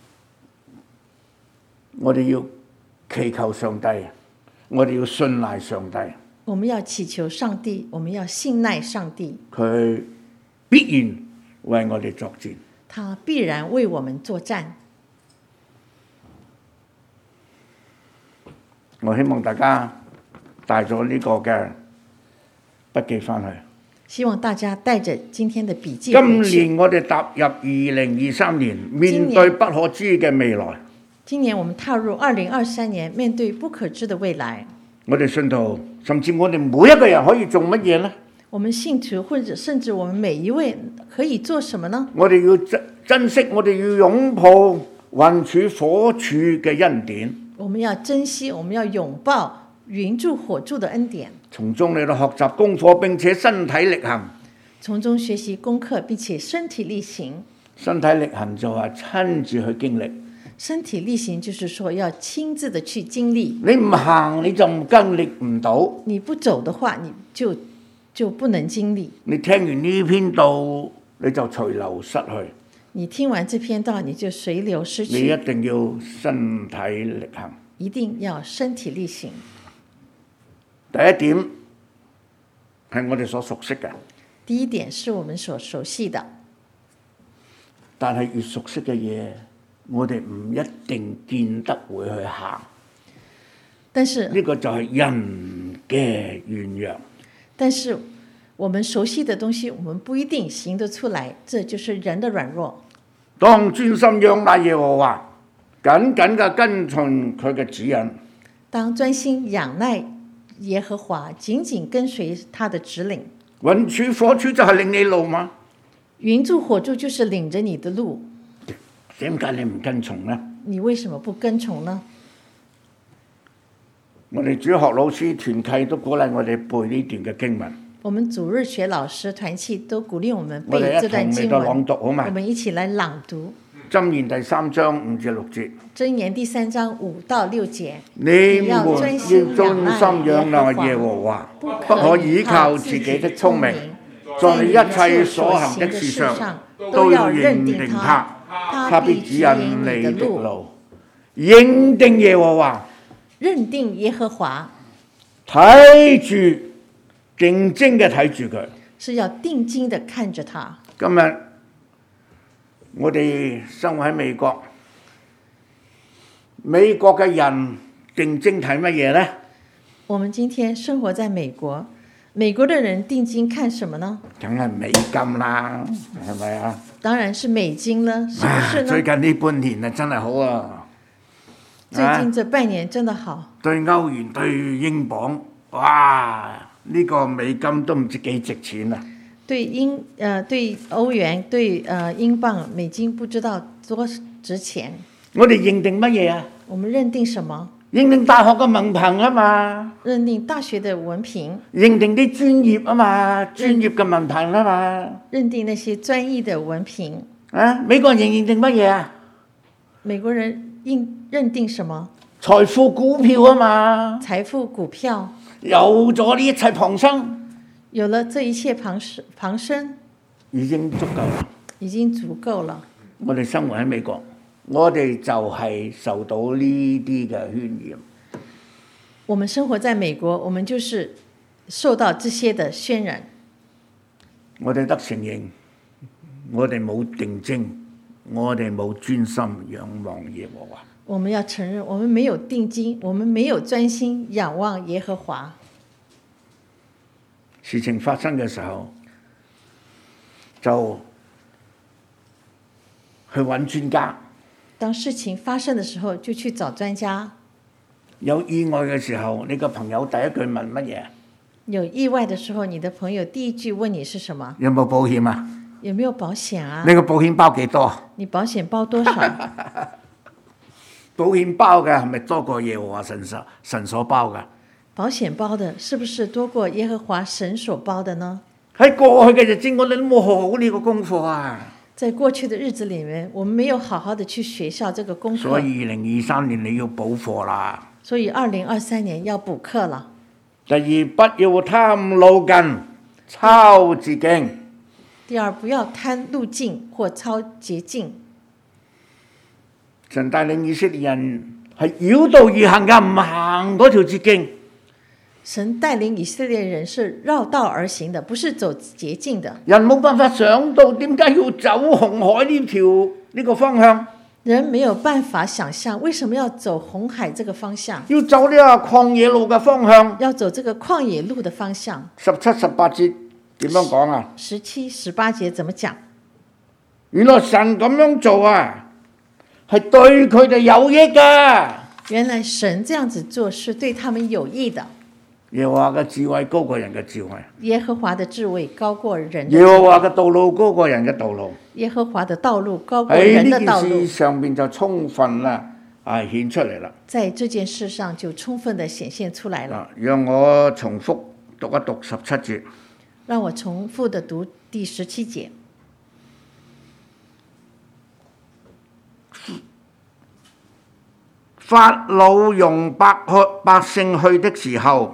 我哋要祈求上帝，我哋要信賴上帝。 我們要祈求上帝，我們要信賴上帝。 佢必然為我哋作戰。 他必然為我們作戰。 我希望大家帶咗呢個嘅筆記翻去。 希望大家帶着今天的筆記。 今年我哋踏入二零二三年，面對不可知嘅未來。 今年我們踏入二零二三年，面對不可知的未來。 我哋信徒，甚至我哋每一個人可以做乜嘢呢？ 我們信徒或者甚至我們每一位可以做什麼呢？ 我哋要珍珍惜，我哋要擁抱雲柱火柱嘅恩典。 我們要珍惜，我們要擁抱雲柱火柱的恩典。 從中嚟到學習功課，並且身體力行。 從中學習功課，並且身體力行。 身體力行就係親自去經歷。 身體力行就是說要親自的去經歷。 你唔行你就唔經歷唔到。 你不走的話，你就就不能經歷。 你聽完呢篇道，你就隨流失去。 你聽完這篇道，你就隨流失去。 你一定要身體力行。 一定要身體力行。 第一點係我哋所熟悉嘅。 第一點是我們所熟悉的。 但係越熟悉嘅嘢，我哋唔一定見得會去行。 但是呢個就係人嘅軟弱。 但是我們熟悉的東西，我們不一定行得出來，這就是人的軟弱。 當專心仰賴耶和華，緊緊嘅跟從佢嘅指引。 當專心仰賴耶和華，緊緊跟隨他的指領。 雲柱火柱就係領你路嘛？ 雲柱火柱就是領着你的路。 點解你唔跟從呢？ 你為什麼不跟從呢？ 我哋主學老師團契都鼓勵我哋背呢段嘅經文。 我們主日學老師團契都鼓勵我們背這段經文。 我哋一同嚟到朗讀好嘛？ 我們一起來朗讀。 箴言第三章五至六節。 箴言第三章五到六節。 你們要專心仰賴耶和華，不可倚靠自己的聰明，在一切所行的事上都要認定他，他必指引你的路。認定耶和華， 認定耶和華， 睇住，定睛嘅睇住佢， 是要定睛的看着他。 今日我哋生活喺美國，美國嘅人定睛睇乜嘢呢？ 我們今天生活在美國，美國的人定睛看什麼呢？ 梗係美金啦，係咪啊？ 當然是美金啦，是不是呢？ 最近呢半年啊，真係好啊！ 最近這半年真的好。 對歐元對英鎊，哇！呢個美金都唔知幾值錢啊！ 對英，呃，對歐元，對呃英鎊、美金，不知道多值錢。 我哋認定乜嘢啊？ 我們認定什麼？ 認定大學嘅文憑啊嘛。 認定大學的文憑。 認定啲專業啊嘛，專業嘅文憑啊嘛。 認定那些專業的文憑。 啊，美國人認定乜嘢啊？ 美國人認認定什麼？ 財富股票啊嘛。 財富股票。 有咗呢一切傍身。 有了這一切旁旁身， 已經足夠啦。 已經足夠了。 我哋生活喺美國，我哋就係受到呢啲嘅渲染。 我們生活在美國，我們就是受到這些的渲染。 我哋得承認，我哋冇定睛，我哋冇專心仰望耶和華。 我們要承認，我們沒有定睛，我們沒有專心仰望耶和華。 事情發生嘅時候，就去揾專家。 當事情發生的時候，就去找專家。 有意外嘅時候，你個朋友第一句問乜嘢？ 有意外的時候，你的朋友第一句問你是什麼？ 有冇保險啊？ 有沒有保險啊？ 你個保險包幾多？ 你保險包多少？ 保險包嘅係咪多過耶和華神所神所包嘅？ 保險包的是不是多過耶和華神所包的呢？ 喺過去嘅日子，我哋都冇學好呢個功課啊！ 在過去的日子裡面，我們沒有好好的去學校這個功課。 所以二零二三年你要補課啦。 所以二零二三年要補課了。 第二，不要貪路近，抄捷徑。 第二，不要貪路徑或抄捷徑。 神帶領以色列人係繞道而行嘅，唔行嗰條捷徑。 神帶領以色列人是繞道而行的，不是走捷徑的。 人冇辦法想到點解要走紅海呢條呢個方向。 人沒有辦法想象為什麼要走紅海這個方向， 要走呢個曠野路嘅方向， 要走這個曠野路的方向。 十七、十八節點樣講啊？ 十七、十八節怎麼講？ 原來神咁樣做啊，係對佢哋有益噶。 原來神這樣子做是對他們有益的。 耶和華嘅智慧高過人嘅智慧。 耶和華的智慧高過人的智慧。 耶和華嘅道路高過人嘅道路。 耶和華的道路高過人的道路。 喺呢件事上面就充分啦，啊顯出嚟啦。 在這件事上就充分的顯現出來了。 讓我重複讀一讀十七節。 讓我重複的讀第十七節。 法老容百百姓去的時候。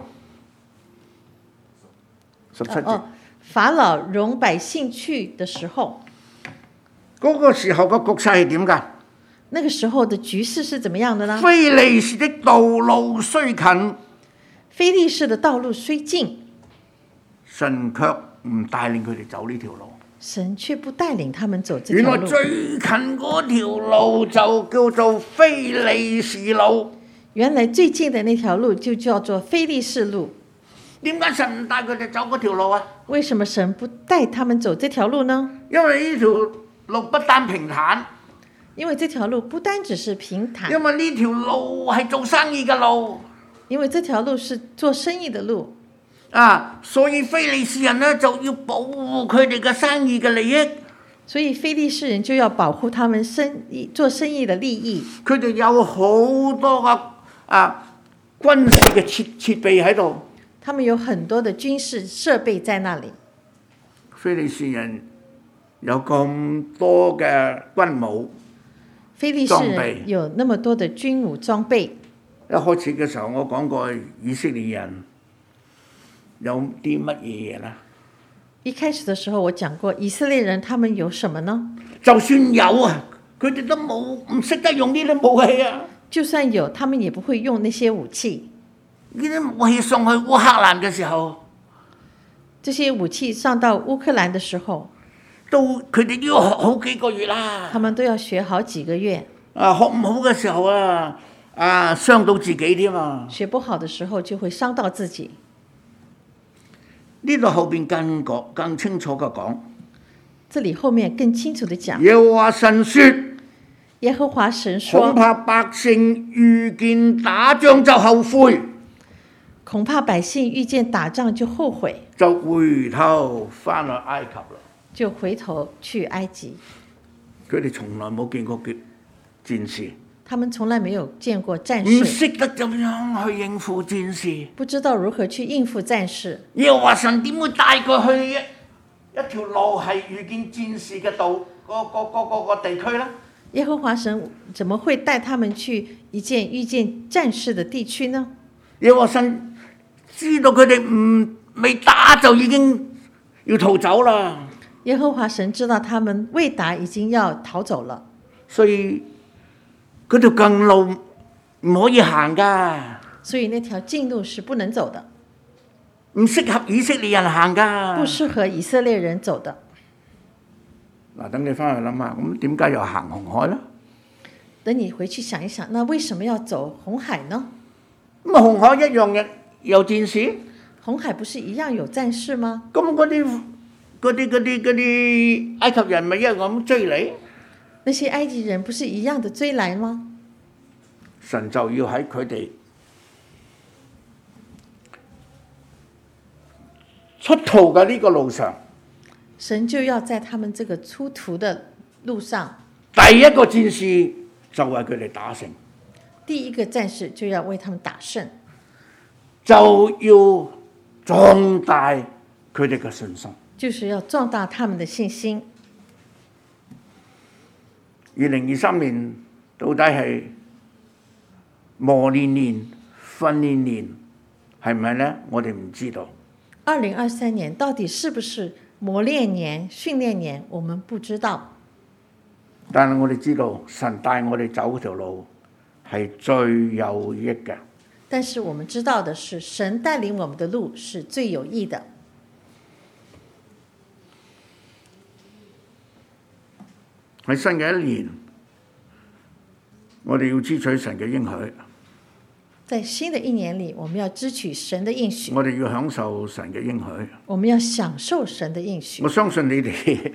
十七節、哦， 法老容百姓去的時候， 嗰、那個時候個局勢係點㗎？ 那個時候的局勢是怎麼樣的呢？ 非利士的道路雖近， 非利士的道路雖近， 神卻唔帶領佢哋走呢條路。 神卻不帶領他們走這條路。 原來最近嗰條路就叫做非利士路。 原來最近的那條路就叫做非利士路。 點解神唔帶佢哋走嗰條路啊？ 為什麼神不帶他們走這條路呢？ 因為呢條路不單平坦， 因為這條路不單只是平坦， 因為呢條路係做生意嘅路， 因為這條路是做生意的路啊，所以非利士人呢就要保護佢哋嘅生意嘅利益， 所以非利士人就要保護他們生意做生意的利益。 佢哋有好多個啊軍事嘅設設備喺度。 他們有很多的軍事設備在那裡。 非利士人有咁多嘅軍武， 非利士人有那麼多的軍武裝備。 一開始嘅時候，我講過以色列人有啲乜嘢嘢啦。 一開始的時候，我講過以色列人他們有什麼呢？ 就算有啊，佢哋都冇唔識得用呢啲武器啊。 就算有，他們也不會用那些武器。 呢啲武器送去烏克蘭嘅時候， 這些武器上到烏克蘭的時候， 都佢哋都要學好幾個月啦。 他們都要學好幾個月。 啊，學唔好嘅時候啊，啊傷到自己添啊。 學不好的時候就會傷到自己。 呢度後邊更講更清楚嘅講， 這裡後面更清楚的講。 耶和華神說。 耶和華神說。 恐怕百姓遇見打仗就後悔。 恐怕百姓遇見打仗就後悔， 就回頭翻去埃及啦。 就回頭去埃及。 佢哋從來冇見過戰事， 他們從來沒有見過戰事， 唔識得點樣去應付戰事， 不知道如何去應付戰事。 又話神點會帶佢去一一條路係遇見戰事嘅道個個個個個地區呢？ 耶和華神怎麼會帶他們去一件遇見戰事的地區呢？ 耶和華神知道佢哋唔未打就已經要逃走啦。 耶和華神知道他們未打已經要逃走了， 所以嗰條近路唔可以行噶。 所以那條近路是不能走的。 唔適合以色列人行噶， 不適合以色列人走的。 嗱，等你翻去諗下，咁點解又行紅海咧？ 等你回去想一想，那為什麼要走紅海呢？ 咁啊，紅海一樣嘅有戰士， 紅海不是一樣有戰士嗎？ 咁嗰啲嗰啲嗰啲嗰啲埃及人咪一樣咁追你？ 那些埃及人不是一樣的追來嗎？ 神就要喺佢哋出途嘅呢個路上， 神就要在他們這個出途的路上， 第一個戰士就為佢哋打勝， 第一個戰士就要為他們打勝， 就要壯大佢哋嘅信心， 就是要壯大他們的信心。 二零二三年到底係磨練年、訓練年，係咪呢？我哋唔知道。 二零二三年到底是不是磨練年、訓練年，我們不知道。 但係我哋知道，神帶我哋走嗰條路係最有益嘅。 但是我們知道的是，神帶領我們的路是最有益的。 喺新嘅一年，我哋要支取神嘅應許。 在新的一年裡，我們要支取神的應許。 我哋要享受神嘅應許。 我們要享受神的應許。 我相信你哋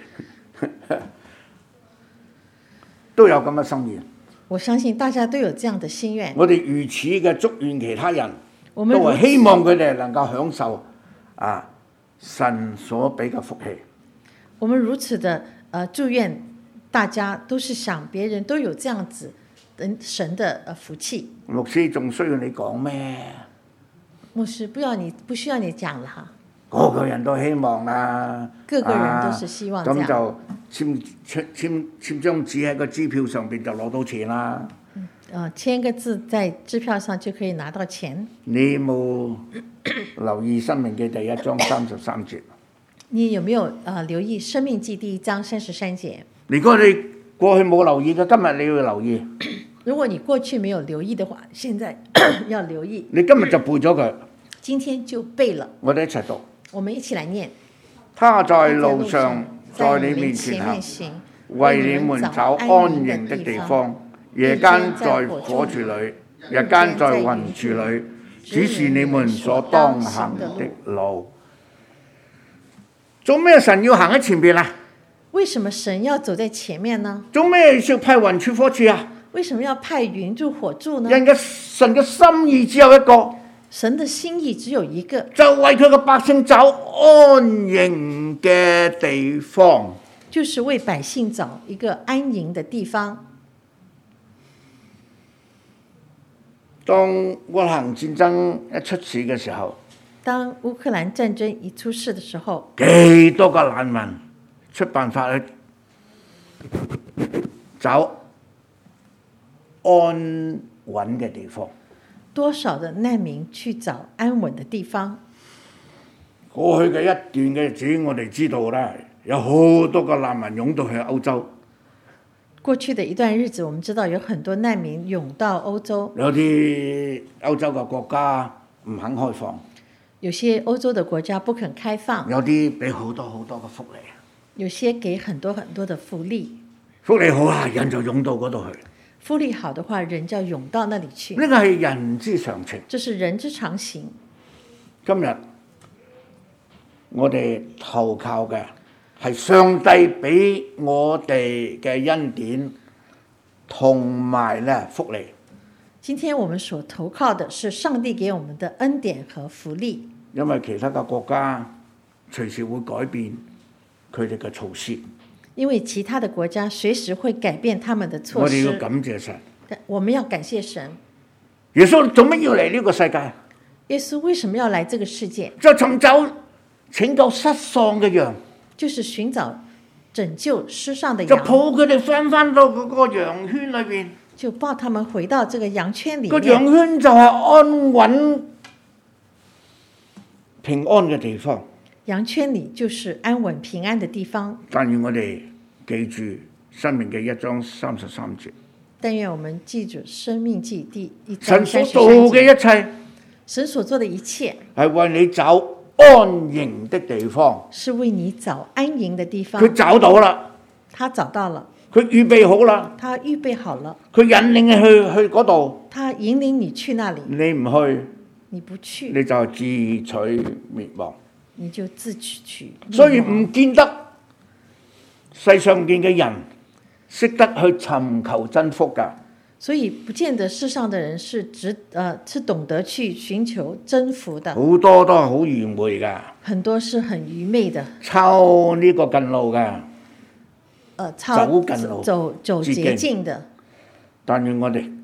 都有咁嘅心願。 我相信大家都有這樣的心願。 我哋如此嘅祝願其他人， 我們都係希望佢哋能夠享受啊神所俾嘅福氣。 我們如此的呃祝願大家，都是想別人都有這樣子神的呃福氣。 牧師仲需要你講咩？ 牧師不要你不需要你講啦。 個個人都希望啦， 個個人都是希望這樣。 咁、啊、就簽簽簽簽張紙喺個支票上邊就攞到錢啦。 嗯，呃，簽個字在支票上就可以拿到錢。 你冇留意《申命記》第一章三十三節？ 你有沒有呃留意《申命記》第一章三十三節？ 如果你過去冇留意嘅，今日你要留意。 如果你過去沒有留意的話，現在要留意。 你今日就背咗佢。 今天就背了。 我哋一齊讀。 我們一起來念。 他在路上，在你面前行，為你們找安營的地方。夜間在火柱裏，日間在雲柱裏，指示你們所當行的路。做咩神要行喺前邊啊？ 為什麼神要走在前面呢？ 做咩要派雲柱火柱啊？ 為什麼要派雲柱火柱呢？ 人嘅神嘅心意只有一個。 神的心意只有一個， 就為佢嘅百姓找安營嘅地方， 就是為百姓找一個安營的地方。 當烏克蘭戰爭一出事嘅時候， 當烏克蘭戰爭一出事的時候， 幾多個難民出辦法去找安穩嘅地方。 多少的難民去找安穩的地方？ 過去嘅一段嘅日子，我哋知道啦，有好多個難民湧到去歐洲。 過去的一段日子，我們知道有很多難民湧到歐洲。 有啲歐洲嘅國家唔肯開放， 有些歐洲的國家不肯開放， 有啲俾好多好多嘅福利， 有些給很多很多的福利。 福利好啊，人就湧到嗰度去。 福利好的話，人就要湧到那裡去。 呢個係人之常情， 這是人之常情。 今日我哋投靠嘅係上帝俾我哋嘅恩典同埋咧福利。 今天我們所投靠的是上帝給我們的恩典和福利。 因為其他嘅國家隨時會改變佢哋嘅措施。 因為其他的國家隨時會改變他們的措施。 我哋要感謝神。 我們要感謝神。 耶穌做乜要嚟呢個世界？ 耶穌為什麼要來這個世界？ 就尋找拯救失喪嘅羊。 就是尋找拯救失喪的羊。 就抱佢哋翻翻到嗰個羊圈裏邊。 就抱他們回到這個羊圈裏面。 個羊圈就係安穩平安嘅地方。 羊圈裏就是安穩平安的地方。 但願我哋記住《申命記》一章三十三節。 但願我們記住《申命記》第一章神所做嘅一切， 神所做的一切係為你找安營的地方。 是為你找安營的地方。 佢找到啦， 他找到了， 佢預備好啦， 他預備好了， 佢引領你去去嗰度。 他引領你去那裡， 你唔去， 你不去， 你就自取滅亡。 你就自取。 所以唔見得世上見嘅人識得去尋求真福㗎。 所以不見得世上的人是值呃是懂得去尋求真福的， 好多都係好愚昧㗎， 很多是很愚昧的， 抄呢個近路㗎， 呃抄走近路走走捷徑的。 但願我哋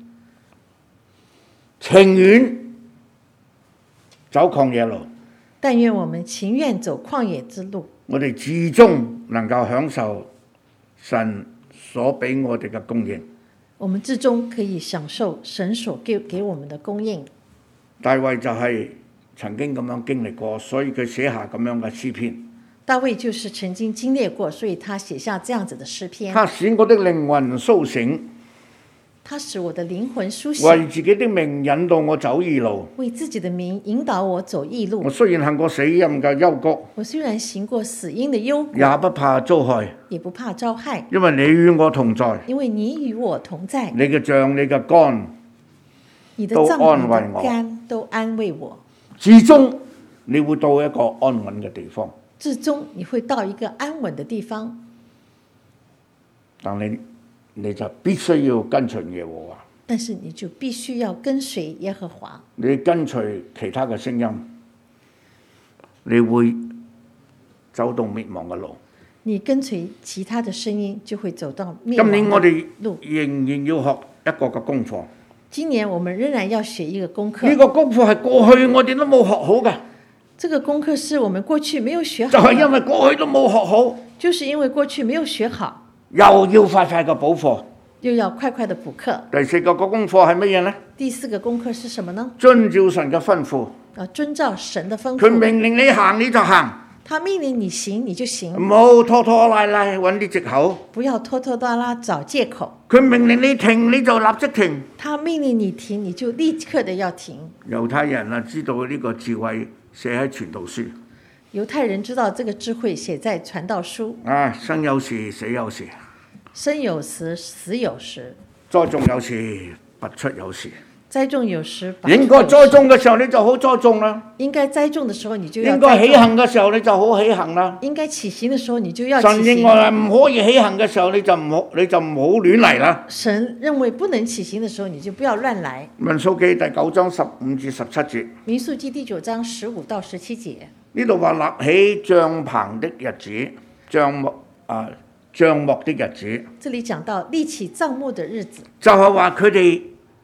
情願走曠野路， 但願我們情願走曠野之路， 我哋至終能夠享受神所俾我哋嘅供應。 我們至終可以享受神所給給我們的供應。 大衛就係曾經咁樣經歷過，所以佢寫下咁樣嘅詩篇。 大衛就是曾經經歷過，所以他寫下這樣子的詩篇。 他使我的靈魂甦醒， 他使我的靈魂甦醒， 為自己的名引導我走義路。 為自己的名引導我走義路。 我雖然行過死蔭嘅幽谷， 我雖然行過死蔭的幽谷， 也不怕遭害， 也不怕遭害， 因為你與我同在。 因為你與我同在。 你嘅杖、你嘅竿你的都杖、你安慰我， 的竿都安慰我。 至終你會到一個安穩嘅地方。 至終你會到一個安穩的地方， 但你你就必須要跟隨耶和華。 但是你就必須要跟隨耶和華。 你跟隨其他嘅聲音，你會走到滅亡嘅路。 你跟隨其他的聲音，就會走到滅亡的路。 今年我哋仍然要學一個嘅功課。 今年我們仍然要學一個功課。 呢個功課係過去我哋都冇學好嘅。 這個功課是我們過去沒有學好。 就係因為過去都冇學好， 就是因為過去沒有學好， 又要快快嘅補課。 又要快快的補課。 第四個個功課係乜嘢呢？ 第四個功課是什麼呢？ 遵照神嘅吩咐。 啊，遵照神的吩咐。 佢命令你行你就行。 他命令你行你就行。 唔好拖拖拉拉揾啲藉口。 不要拖拖拉拉找借口。 佢命令你停你就立即停。 他命令你停你就立刻的要停。 猶太人啊，知道呢個智慧寫喺傳道書。 猶太人知道這個智慧寫在傳道書。 啊，生有時死有時。 生有時死有時。 栽種有時拔出有時。 栽種有時拔出有時。 應該栽種嘅時候你就好栽種啦。 應該栽種嘅時候你就要。 應該起行嘅時候你就好起行啦。 應該起行嘅時候你就要起行。 神認為唔可以起行嘅時候你就唔好你就唔好亂嚟啦。 神認為不能起行嘅時候你就不要亂來。 民數記第九章十五至十七節。 民數記第九章十五到十七節。 呢度話立起帳棚的日子，帳幕啊帳幕的日子。 這裡講到立起帳幕的日子， 就係話佢哋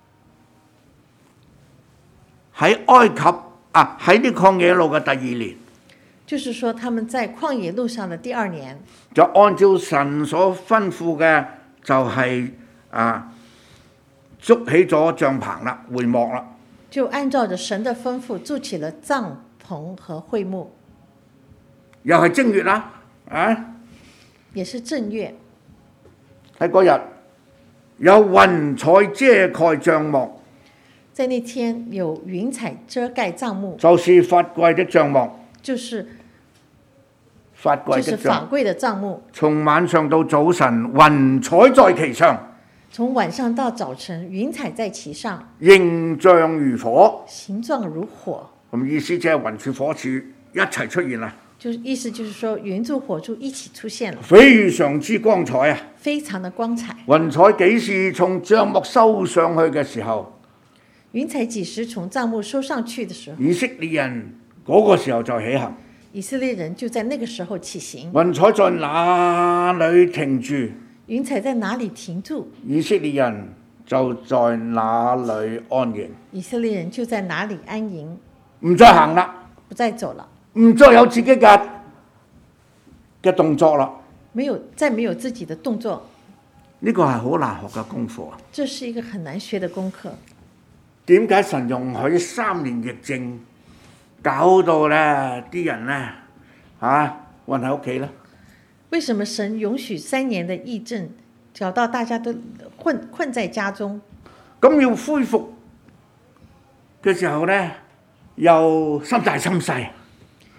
喺埃及啊喺啲曠野路嘅第二年， 就是說他們在曠野路上的第二年， 就按照神所吩咐嘅，就係、是、啊築起咗帳棚啦，會幕啦， 就按照着神的吩咐築起了帳棚和會幕， 又係正月啦，啊！ 也是正月， 喺嗰日有雲彩遮蓋帳幕， 在那天有雲彩遮蓋帳幕， 就是法櫃的帳幕， 就是法櫃的就是法櫃的帳幕， 從晚上到早晨，雲彩在其上， 從晚上到早晨，雲彩在其上， 形象如火， 形狀如火。 咁意思即係雲柱火柱一齊出現啦。 就是意思就是說，雲柱火柱一起出現了， 非常之光彩啊！ 非常的光彩。 雲彩幾時從帳幕收上去嘅時候， 雲彩幾時從帳幕收上去的時候， 以色列人嗰個時候就起行。 以色列人就在那個時候起行。 雲彩在哪裏停住？ 雲彩在哪裡停住？ 以色列人就在哪裏安營。 以色列人就在哪裡安營， 唔再行啦， 不再走了， 唔再有自己嘅嘅動作啦。 沒有再沒有自己的動作。 呢個係好難學嘅功課。 這是一個很難學的功課。 點解神容許三年疫症，搞到咧啲人咧嚇韞喺屋企咧？ 為什麼神允許三年的疫症，搞到大家都困困在家中？ 咁要恢復嘅時候咧，又心大心細。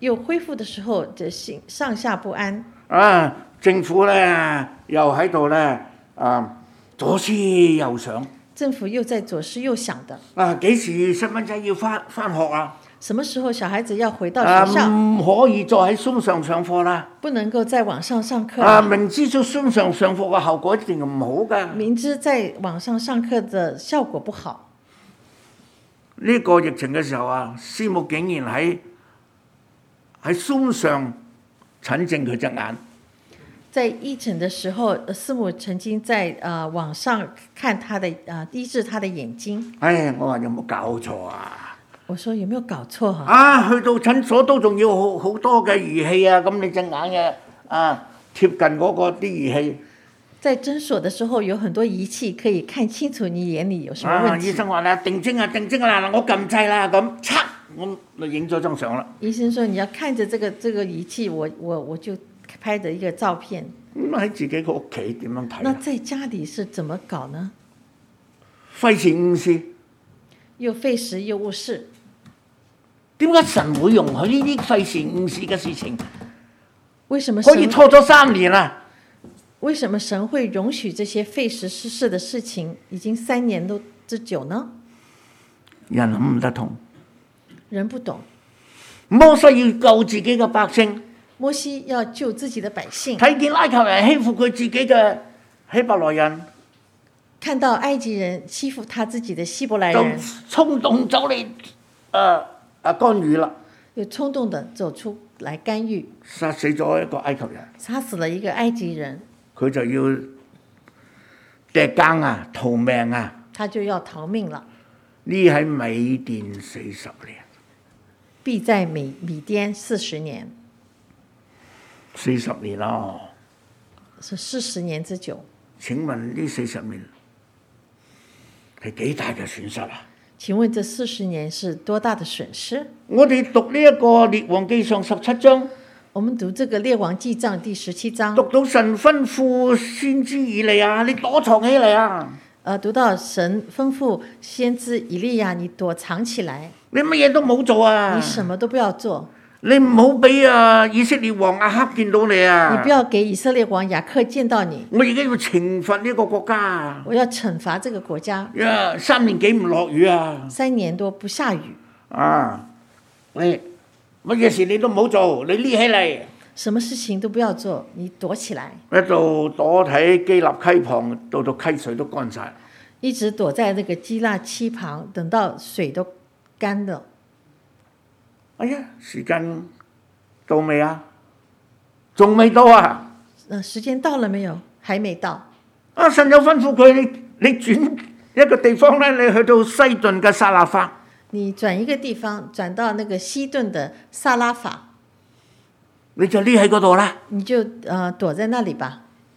又恢復的時候，就心上下不安。 啊，政府咧又喺度咧啊左思右想。 政府又在左思右想的。 啊，幾時細蚊仔要翻翻學啊？ 什麼時候小孩子要回到學校？ 唔、啊、可以再喺線上上課啦。 不能夠在網上上課。 啊，明知做線上上課嘅效果一定唔好噶。 明知在網上上課的效果不好。 呢個疫情嘅時候啊，師母竟然喺喺線上診症佢隻眼。 在疫情的時候，師母曾經在呃網上看他的啊醫治他的眼睛。 唉，我話有冇搞錯啊？ 我說有沒有搞錯哈？ 啊，去到診所都仲要好好多嘅儀器啊，咁你隻眼嘅啊貼近嗰個啲儀器。 在診所的時候有很多儀器可以看清楚你眼裡有什麼問題。 啊，醫生話咧定睛啊定睛啊，我撳掣啦咁，嚓我就影咗張相啦。 醫生說你要看着這個這個儀器，我我我就拍的一個照片。 咁喺自己個屋企點樣睇？ 那在家裡是怎麼搞呢？ 費時誤事， 又費時又誤事。 點解神會容許呢啲費時誤事嘅事情？ 為什麼神可以拖咗三年啦？ 為什麼神會容許這些費時失事的事情已經三年都之久呢？ 人諗唔得通， 人不懂。 摩西要救自己嘅百姓， 摩西要救自己的百姓， 睇見埃及人欺負佢自己嘅希伯來人， 看到埃及人欺負他自己的希伯來人， 就衝動走嚟誒誒干預啦， 又衝動地走出來干預， 殺死咗一個埃及人， 殺死了一個埃及人， 佢就要掟更啊，逃命啊， 他就要逃命了。 呢喺米甸四十年， 必在米米甸四十年， 四十年咯， 是四十年之久。 請問呢四十年係幾大嘅損失啊？ 請問這四十年是多大的損失？ 我哋讀呢一個列王記上十七章， 我們讀這個列王記上第十七章， 讀到神吩咐先知以利亞，你躲藏起嚟啊！ 呃，讀到神吩咐先知以利亞，你躲藏起來， 你乜嘢都冇做啊！ 你什麼都不要做， 你唔好俾啊以色列王亞哈見到你啊！ 你不要給以色列王雅克見到你。 我而家要懲罰呢個國家， 我要懲罰這個國家。 呀，三年幾唔落雨啊！ 三年多不下雨啊！你乜嘢事你都唔好做，你匿起嚟。 什麼事情都不要做，你躲起來。 一度躲喺基立溪旁，到到溪水都乾晒。 一直躲在那個基立溪旁，等到水都乾了。 哎呀，時間到未啊？仲未到啊？ 呃，時間到了沒有？還沒到。 啊！神有吩咐佢，你你轉一個地方咧，你去到西頓嘅撒勒法。 你轉一個地方，轉到那個西頓的撒拉法， 你就匿喺嗰度啦。 你就呃躲在那裏吧。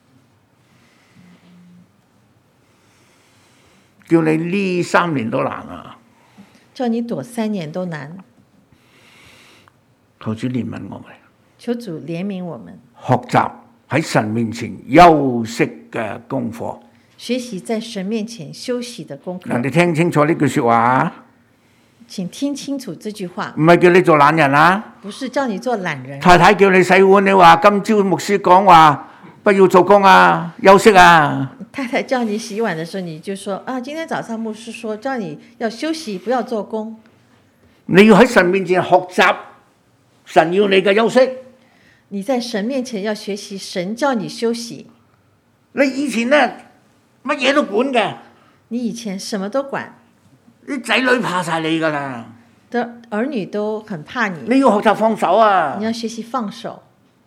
叫你呢三年都難啊！ 叫你躲三年都難。 求主憐憫我哋。 求主憐憫我們。 學習喺神面前休息嘅功課。 學習在神面前休息的功課。 人哋聽清楚呢句說話。 請聽清楚這句話。 唔係叫你做懶人啊！ 不是叫你做懶人。 太太叫你洗碗，你話今朝牧師講話不要做工啊，休息啊。 太太叫你洗碗的時候，你就說啊，今天早上牧師說叫你要休息，不要做工。 你要喺神面前學習，神要你嘅休息。 你在神面前要學習，神叫你休息。 你以前呢，乜嘢都管嘅。 你以前什麼都管。 啲仔女怕晒你噶啦， 的兒女都很怕你。 你要學習放手啊！ 你要學習放手。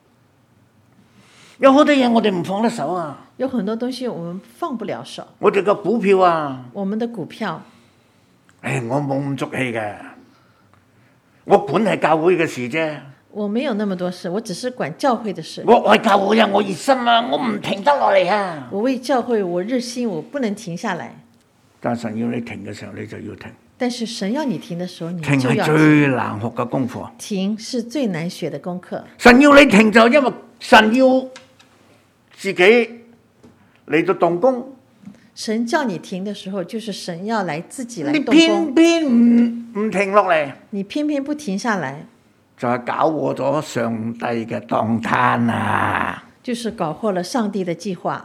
有好多嘢我哋唔放得手啊！ 有很多東西我們放不了手。 我哋個股票啊， 我們的股票， 誒，我冇咁足氣嘅，我管係教會嘅事啫。 我沒有那麼多事，我只是管教會的事。 我愛教會啊，我熱心啊，我唔停得落嚟啊！ 我為教會，我熱心，我不能停下來。 但神要你停嘅時候，你就要停。 但是神要你停的時候，你就停要停。 係最難學嘅功課。 停是最難學的功課。 神要你停就因為神要自己嚟到動工。 神叫你停的時候，就是神要來自己來動工。 你偏偏唔唔停落嚟， 你偏偏不停下來， 就係搞禍咗上帝嘅當攤啊！ 就是搞禍了上帝的計劃。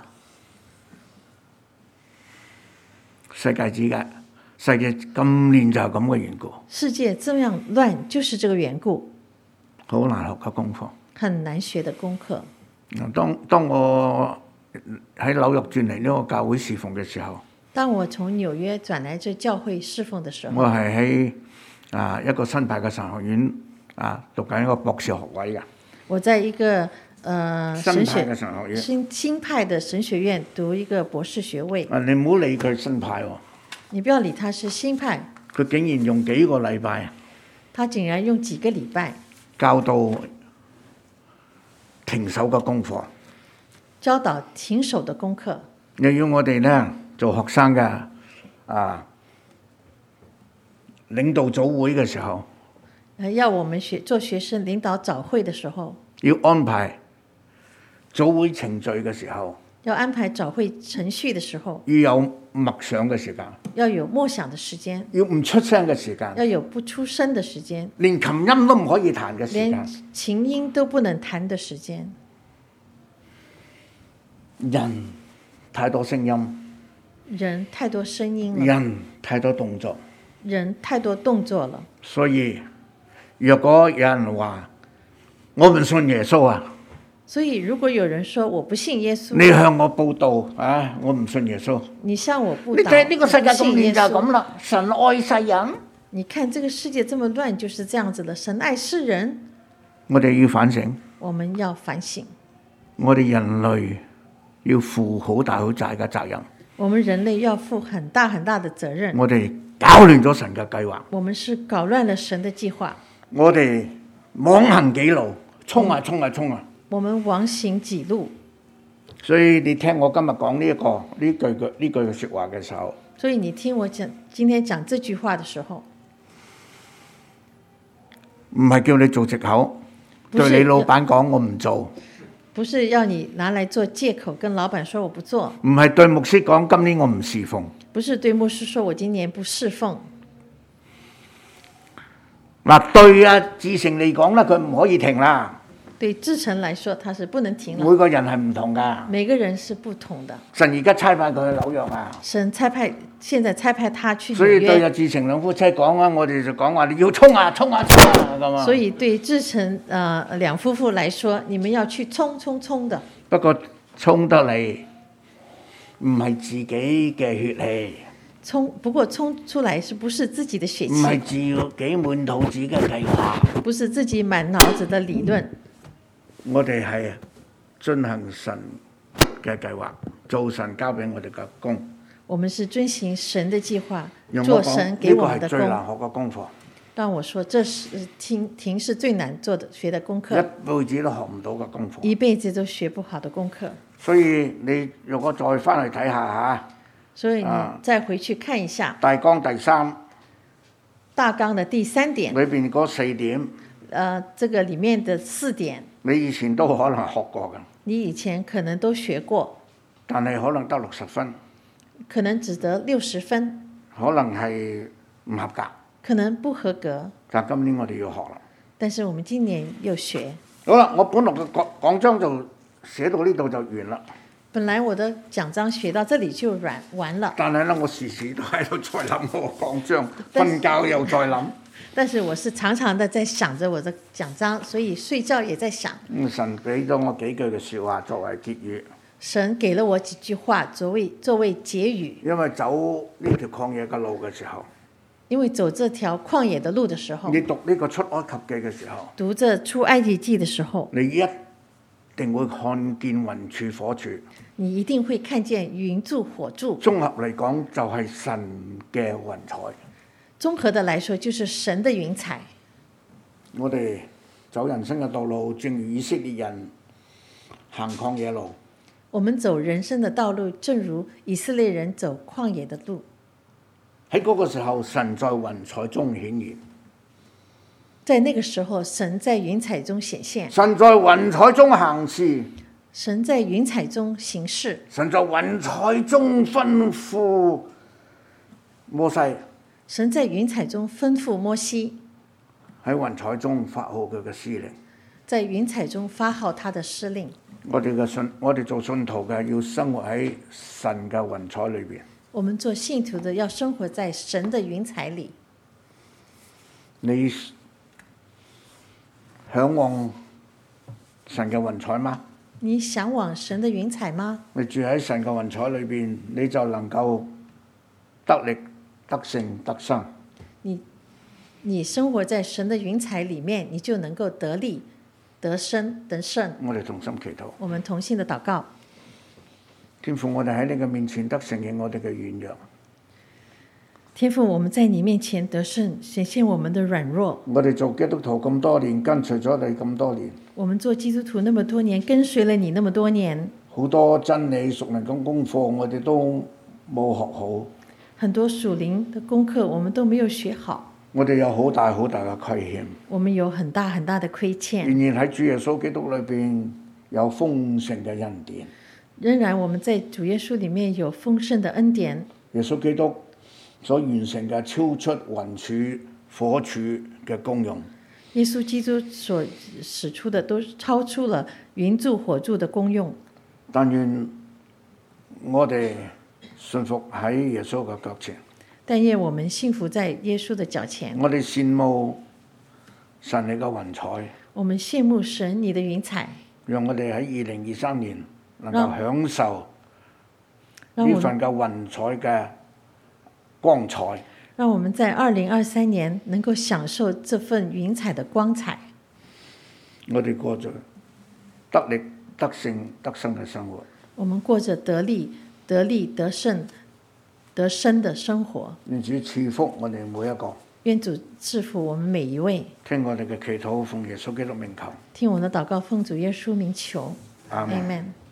世界之間，世界咁亂就係咁嘅緣故。 世界這樣亂，就是這個緣故。 好難學嘅功課。 很難學的功課。 當當我喺紐約轉嚟呢個教會侍奉嘅時候， 當我從紐約轉來這教會侍奉的時候， 我係喺啊一個新派嘅神學院啊讀緊一個博士學位嘅。 我在一個呃新派嘅神學院， 新新派的神學院讀一個博士學位。 啊，你唔好理佢新派喎。 你不要理他是新派。 佢竟然用幾個禮拜， 他竟然用幾個禮拜教導停手嘅功課， 教導停手的功課。 又要我哋咧做學生嘅啊領導組會嘅時候， 要我們學做學生領導早會的時候， 要安排組會程序嘅時候， 要安排早會程序的時候， 要有默想嘅時間， 要有默想的時間， 要唔出聲嘅時間， 要有不出聲的時間， 連琴音都唔可以彈嘅時間， 連琴音都不能彈的時間。 人太多聲音， 人太多聲音了， 人太多動作， 人太多動作了。 所以若果有人話我唔信耶穌啊， 所以如果有人說我不信耶穌， 你向我報道啊，我唔信耶穌。 你向我報道， 你睇呢個世界咁亂就係咁啦，神愛世人。 你看這個世界這麼亂，就是這樣子的。神愛世人， 我哋要反省， 我們要反省， 我哋人類要負好大好大嘅責任。 我們人類要負很大很大的責任。 我哋搞亂咗神嘅計劃， 我們是搞亂了神的計劃。 我哋妄行己路，衝啊衝啊衝啊！ 我們妄行己路。 所以你聽我今日講呢一個呢句嘅呢句嘅說話嘅時候， 所以你聽我講今天講這句話的時候， 唔係叫你做藉口，對你老闆講我唔做。 不是要你拿來做借口，跟老闆說我不做。 唔係對牧師講今年我唔侍奉。 不是對牧師說我今年不侍奉。 嗱，對啊，志成嚟講咧，佢唔可以停啦。 對志成來說，他是不能停了。 每個人係唔同噶。 每個人是不同的。 神而家差派佢去紐約啊。 神差派，現在差派他去紐約。 所以對啊，志成兩夫妻講啊，我哋就講話你要衝啊，衝啊，衝啊咁啊。 所以對志成呃兩夫婦來說，你們要去衝衝衝的。 不過衝得嚟唔係自己嘅血氣。 衝不過衝出來是不是自己的血氣？ 唔係自己滿肚子嘅計劃。 不是自己滿腦子的理論。 我哋係遵行神嘅計劃，做神交俾我哋嘅工。 我們是遵行神的計劃，做神給我們的工。 呢個係最難學嘅功課。 但我說，這是停停是最難做的學的功課。 一輩子都學唔到嘅功課。 一輩子都學不好的功課。 所以你如果再翻去睇下嚇， 所以你再回去看一下。 大綱第三。 大綱的第三點。 裏邊嗰四點。 呃，這個裡面的四點。 你以前都可能學過㗎。 你以前可能都學過。 但係可能得六十分。 可能只得六十分。 可能係唔合格。 可能不合格。 但今年我哋要學啦。 但是我們今年又學。 好啦，我本來嘅講講章就寫到呢度就完啦。 本來我的講章學到這裡就完完了。 但係咧，我時時都喺度再諗我講章，瞓覺又再諗。 但是我是常常的在想着我的講章，所以睡覺也在想。 嗯，神俾咗我幾句嘅説話作為結語。 神給了我幾句話作為作為結語。 因為走呢條曠野嘅路嘅時候， 因為走這條曠野的路的時候， 你讀呢個出埃及記嘅時候， 讀這出埃及記的時候， 你一定會看見雲柱火柱。 你一定會看見雲柱火柱。 綜合嚟講，就係神嘅雲彩。 綜合的來說，就是神的雲彩。 我哋走人生嘅道路，正如以色列人行曠野路。 我們走人生的道路，正如以色列人走曠野的路。 喺嗰個時候，神在雲彩中顯現。 在那個時候，神在雲彩中顯現。 神在雲彩中行事。 神在雲彩中行事。 神在雲彩中吩咐摩西。 神在雲彩中吩咐摩西。 喺雲彩中發號佢嘅司令。 在雲彩中發號他的司令。 我哋嘅信，我哋做信徒嘅要生活喺神嘅雲彩裏邊。 我們做信徒的要生活在神的雲彩裏。 你向往神嘅雲彩嗎？ 你嚮往神的雲彩嗎？ 你住喺神嘅雲彩裏邊，你就能夠得力、得勝、得生。 你你生活在神的雲彩裡面，你就能夠得力、得生、得勝。 我哋同心祈禱。 我們同心的禱告。 天父，我哋喺你嘅面前得承認我哋嘅軟弱。 天父，我們在你面前得勝，顯現我們的軟弱。 我哋做基督徒咁多年，跟隨咗你咁多年。 我們做基督徒那麼多年，跟隨了你那麼多年。 好多真理屬靈嘅功課，我哋都冇學好。 很多屬靈的功課，我們都沒有學好。 我哋有好大好大嘅虧欠。 我們有很大很大的虧欠。 仍然喺主耶穌基督裏邊有豐盛嘅恩典。 仍然我們在主耶穌裡面有豐盛的恩典。 耶穌基督所完成嘅超出雲柱火柱嘅功用。 耶穌基督所使出的都超出了雲柱火柱的功用。 但願我哋信服喺耶穌嘅腳前。 但願我們幸福在耶穌的腳前。 我哋羨慕神你嘅雲彩。 我們羨慕神你的雲彩。 讓我哋喺二零二三年能夠享受呢份嘅雲彩嘅光彩。 讓我們在二零二三年能夠享受這份雲彩的光彩。 我哋過着得力、得勝、得生嘅生活。 我們過着得力、得力、得勝、得生的生活。 願主賜福我哋每一個。 願主賜福我們每一位。 聽我哋嘅祈禱，奉耶穌基督名求。 聽我們的禱告，奉主耶穌名求。 阿們。 Amen。